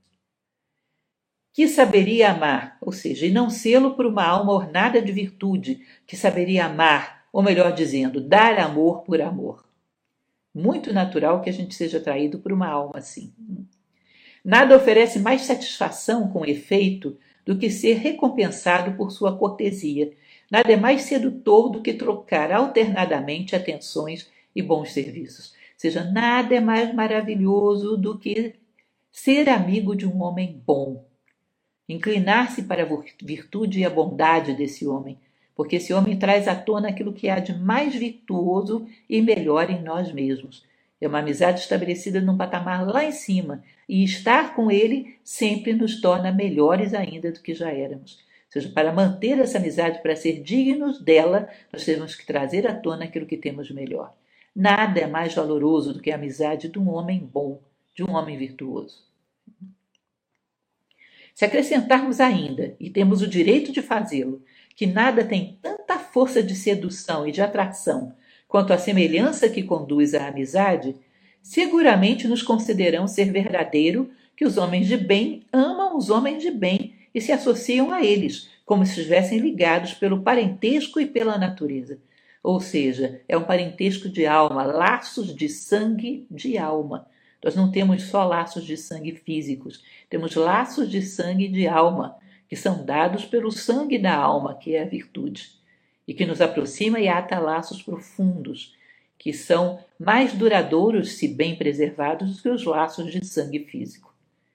Que saberia amar, ou seja, e não sê-lo por uma alma ornada de virtude, que saberia amar, ou melhor dizendo, dar amor por amor. Muito natural que a gente seja atraído por uma alma assim. Nada oferece mais satisfação com efeito do que ser recompensado por sua cortesia. Nada é mais sedutor do que trocar alternadamente atenções e bons serviços. Ou seja, nada é mais maravilhoso do que ser amigo de um homem bom. Inclinar-se para a virtude e a bondade desse homem, porque esse homem traz à tona aquilo que há de mais virtuoso e melhor em nós mesmos. É uma amizade estabelecida num patamar lá em cima, e estar com ele sempre nos torna melhores ainda do que já éramos. seja, para manter essa amizade, para ser dignos dela, nós temos que trazer à tona aquilo que temos de melhor. Nada é mais valoroso do que a amizade de um homem bom, de um homem virtuoso. Se acrescentarmos ainda, e temos o direito de fazê-lo, que nada tem tanta força de sedução e de atração quanto a semelhança que conduz à amizade, seguramente nos consideramos ser verdadeiro que os homens de bem amam os homens de bem e se associam a eles, como se estivessem ligados pelo parentesco e pela natureza. Ou seja, é um parentesco de alma, laços de sangue de alma. Nós não temos só laços de sangue físicos, temos laços de sangue de alma, que são dados pelo sangue da alma, que é a virtude, e que nos aproxima e ata laços profundos, que são mais duradouros, se bem preservados, do que os laços de sangue físico.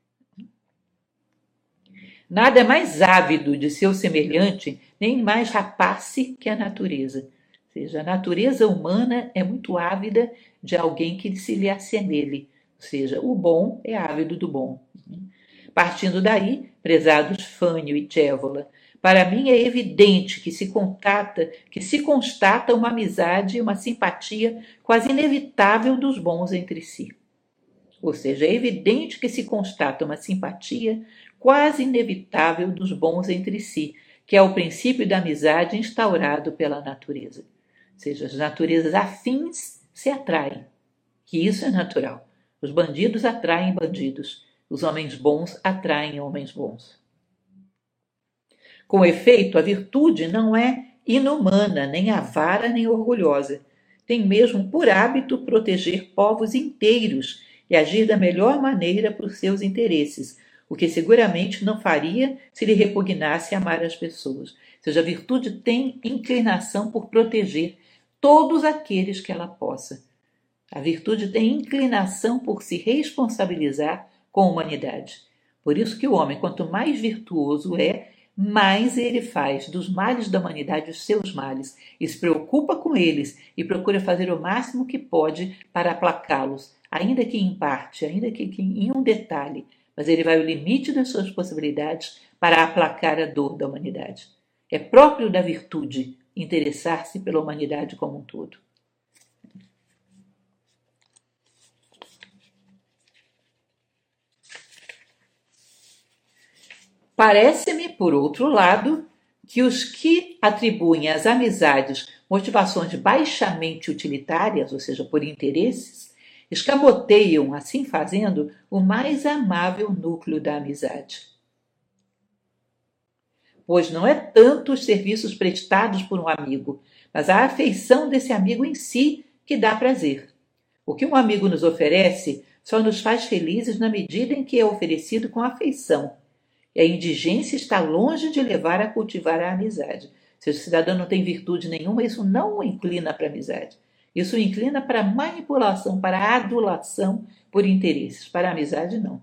Nada é mais ávido de seu semelhante, nem mais rapace que a natureza. Ou seja, a natureza humana é muito ávida de alguém que se lhe assemelhe. Ou seja, o bom é ávido do bom. Partindo daí, prezados Fânio e Cévola, para mim é evidente que se contata, que se constata uma amizade e uma simpatia quase inevitável dos bons entre si. Ou seja, é evidente que se constata uma simpatia quase inevitável dos bons entre si, que é o princípio da amizade instaurado pela natureza. Ou seja, as naturezas afins se atraem, que isso é natural. Os bandidos atraem bandidos, os homens bons atraem homens bons. Com efeito, a virtude não é inumana, nem avara, nem orgulhosa. Tem mesmo por hábito proteger povos inteiros e agir da melhor maneira por seus interesses, o que seguramente não faria se lhe repugnasse amar as pessoas. Ou seja, a virtude tem inclinação por proteger todos aqueles que ela possa. A virtude tem inclinação por se responsabilizar com a humanidade. Por isso que o homem, quanto mais virtuoso é, mais ele faz dos males da humanidade os seus males, e se preocupa com eles e procura fazer o máximo que pode para aplacá-los, ainda que em parte, ainda que, que em um detalhe, mas ele vai ao limite das suas possibilidades para aplacar a dor da humanidade. É próprio da virtude interessar-se pela humanidade como um todo. Parece-me, por outro lado, que os que atribuem às amizades motivações baixamente utilitárias, ou seja, por interesses, escamoteiam, assim fazendo, o mais amável núcleo da amizade. Pois não é tanto os serviços prestados por um amigo, mas a afeição desse amigo em si que dá prazer. O que um amigo nos oferece só nos faz felizes na medida em que é oferecido com afeição. E a indigência está longe de levar a cultivar a amizade. Se o cidadão não tem virtude nenhuma, isso não o inclina para a amizade. Isso o inclina para a manipulação, para a adulação por interesses. Para a amizade, não.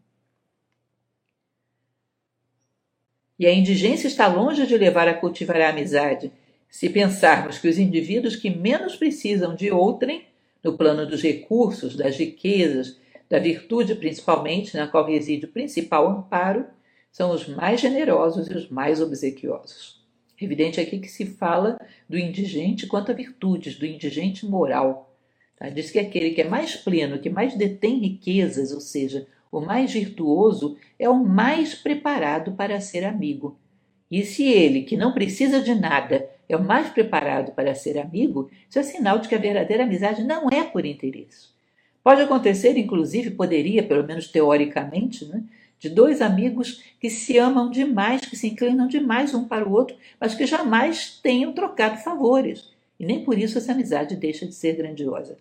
E a indigência está longe de levar a cultivar a amizade, se pensarmos que os indivíduos que menos precisam de outrem, no plano dos recursos, das riquezas, da virtude principalmente, na qual reside o principal amparo, são os mais generosos e os mais obsequiosos. Evidente aqui que se fala do indigente quanto a virtudes, do indigente moral. Tá? Diz que aquele que é mais pleno, que mais detém riquezas, ou seja, o mais virtuoso, é o mais preparado para ser amigo. E se ele, que não precisa de nada, é o mais preparado para ser amigo, isso é sinal de que a verdadeira amizade não é por interesse. Pode acontecer, inclusive, poderia, pelo menos teoricamente, né, de dois amigos que se amam demais, que se inclinam demais um para o outro, mas que jamais tenham trocado favores. E nem por isso essa amizade deixa de ser grandiosa.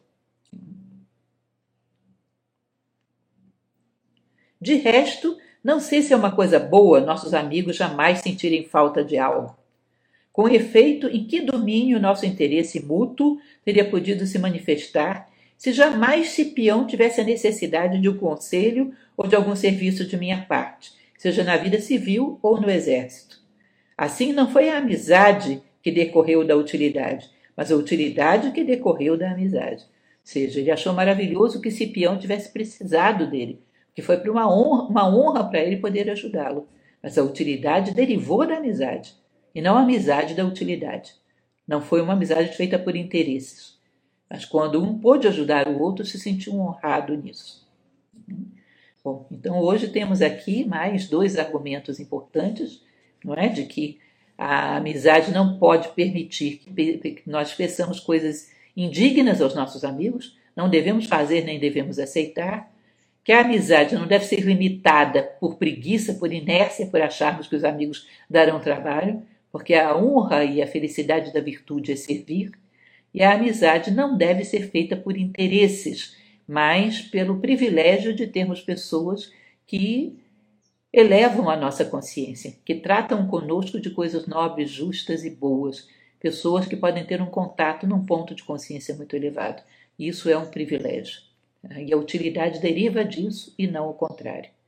De resto, não sei se é uma coisa boa nossos amigos jamais sentirem falta de algo. Com efeito, em que domínio nosso interesse mútuo teria podido se manifestar se jamais Cipião tivesse a necessidade de um conselho ou de algum serviço de minha parte, seja na vida civil ou no exército? Assim, não foi a amizade que decorreu da utilidade, mas a utilidade que decorreu da amizade. Ou seja, ele achou maravilhoso que Cipião tivesse precisado dele, que foi para uma honra, uma honra para ele poder ajudá-lo. mas a utilidade derivou da amizade, e não a amizade da utilidade. Não foi uma amizade feita por interesses, mas quando um pôde ajudar o outro, se sentiu honrado nisso. Bom, então hoje temos aqui mais dois argumentos importantes, não é? De que a amizade não pode permitir que nós peçamos coisas indignas aos nossos amigos, não devemos fazer nem devemos aceitar, que a amizade não deve ser limitada por preguiça, por inércia, por acharmos que os amigos darão trabalho, porque a honra e a felicidade da virtude é servir, e a amizade não deve ser feita por interesses, mas pelo privilégio de termos pessoas que elevam a nossa consciência, que tratam conosco de coisas nobres, justas e boas, pessoas que podem ter um contato num ponto de consciência muito elevado. Isso é um privilégio. E a utilidade deriva disso e não o contrário.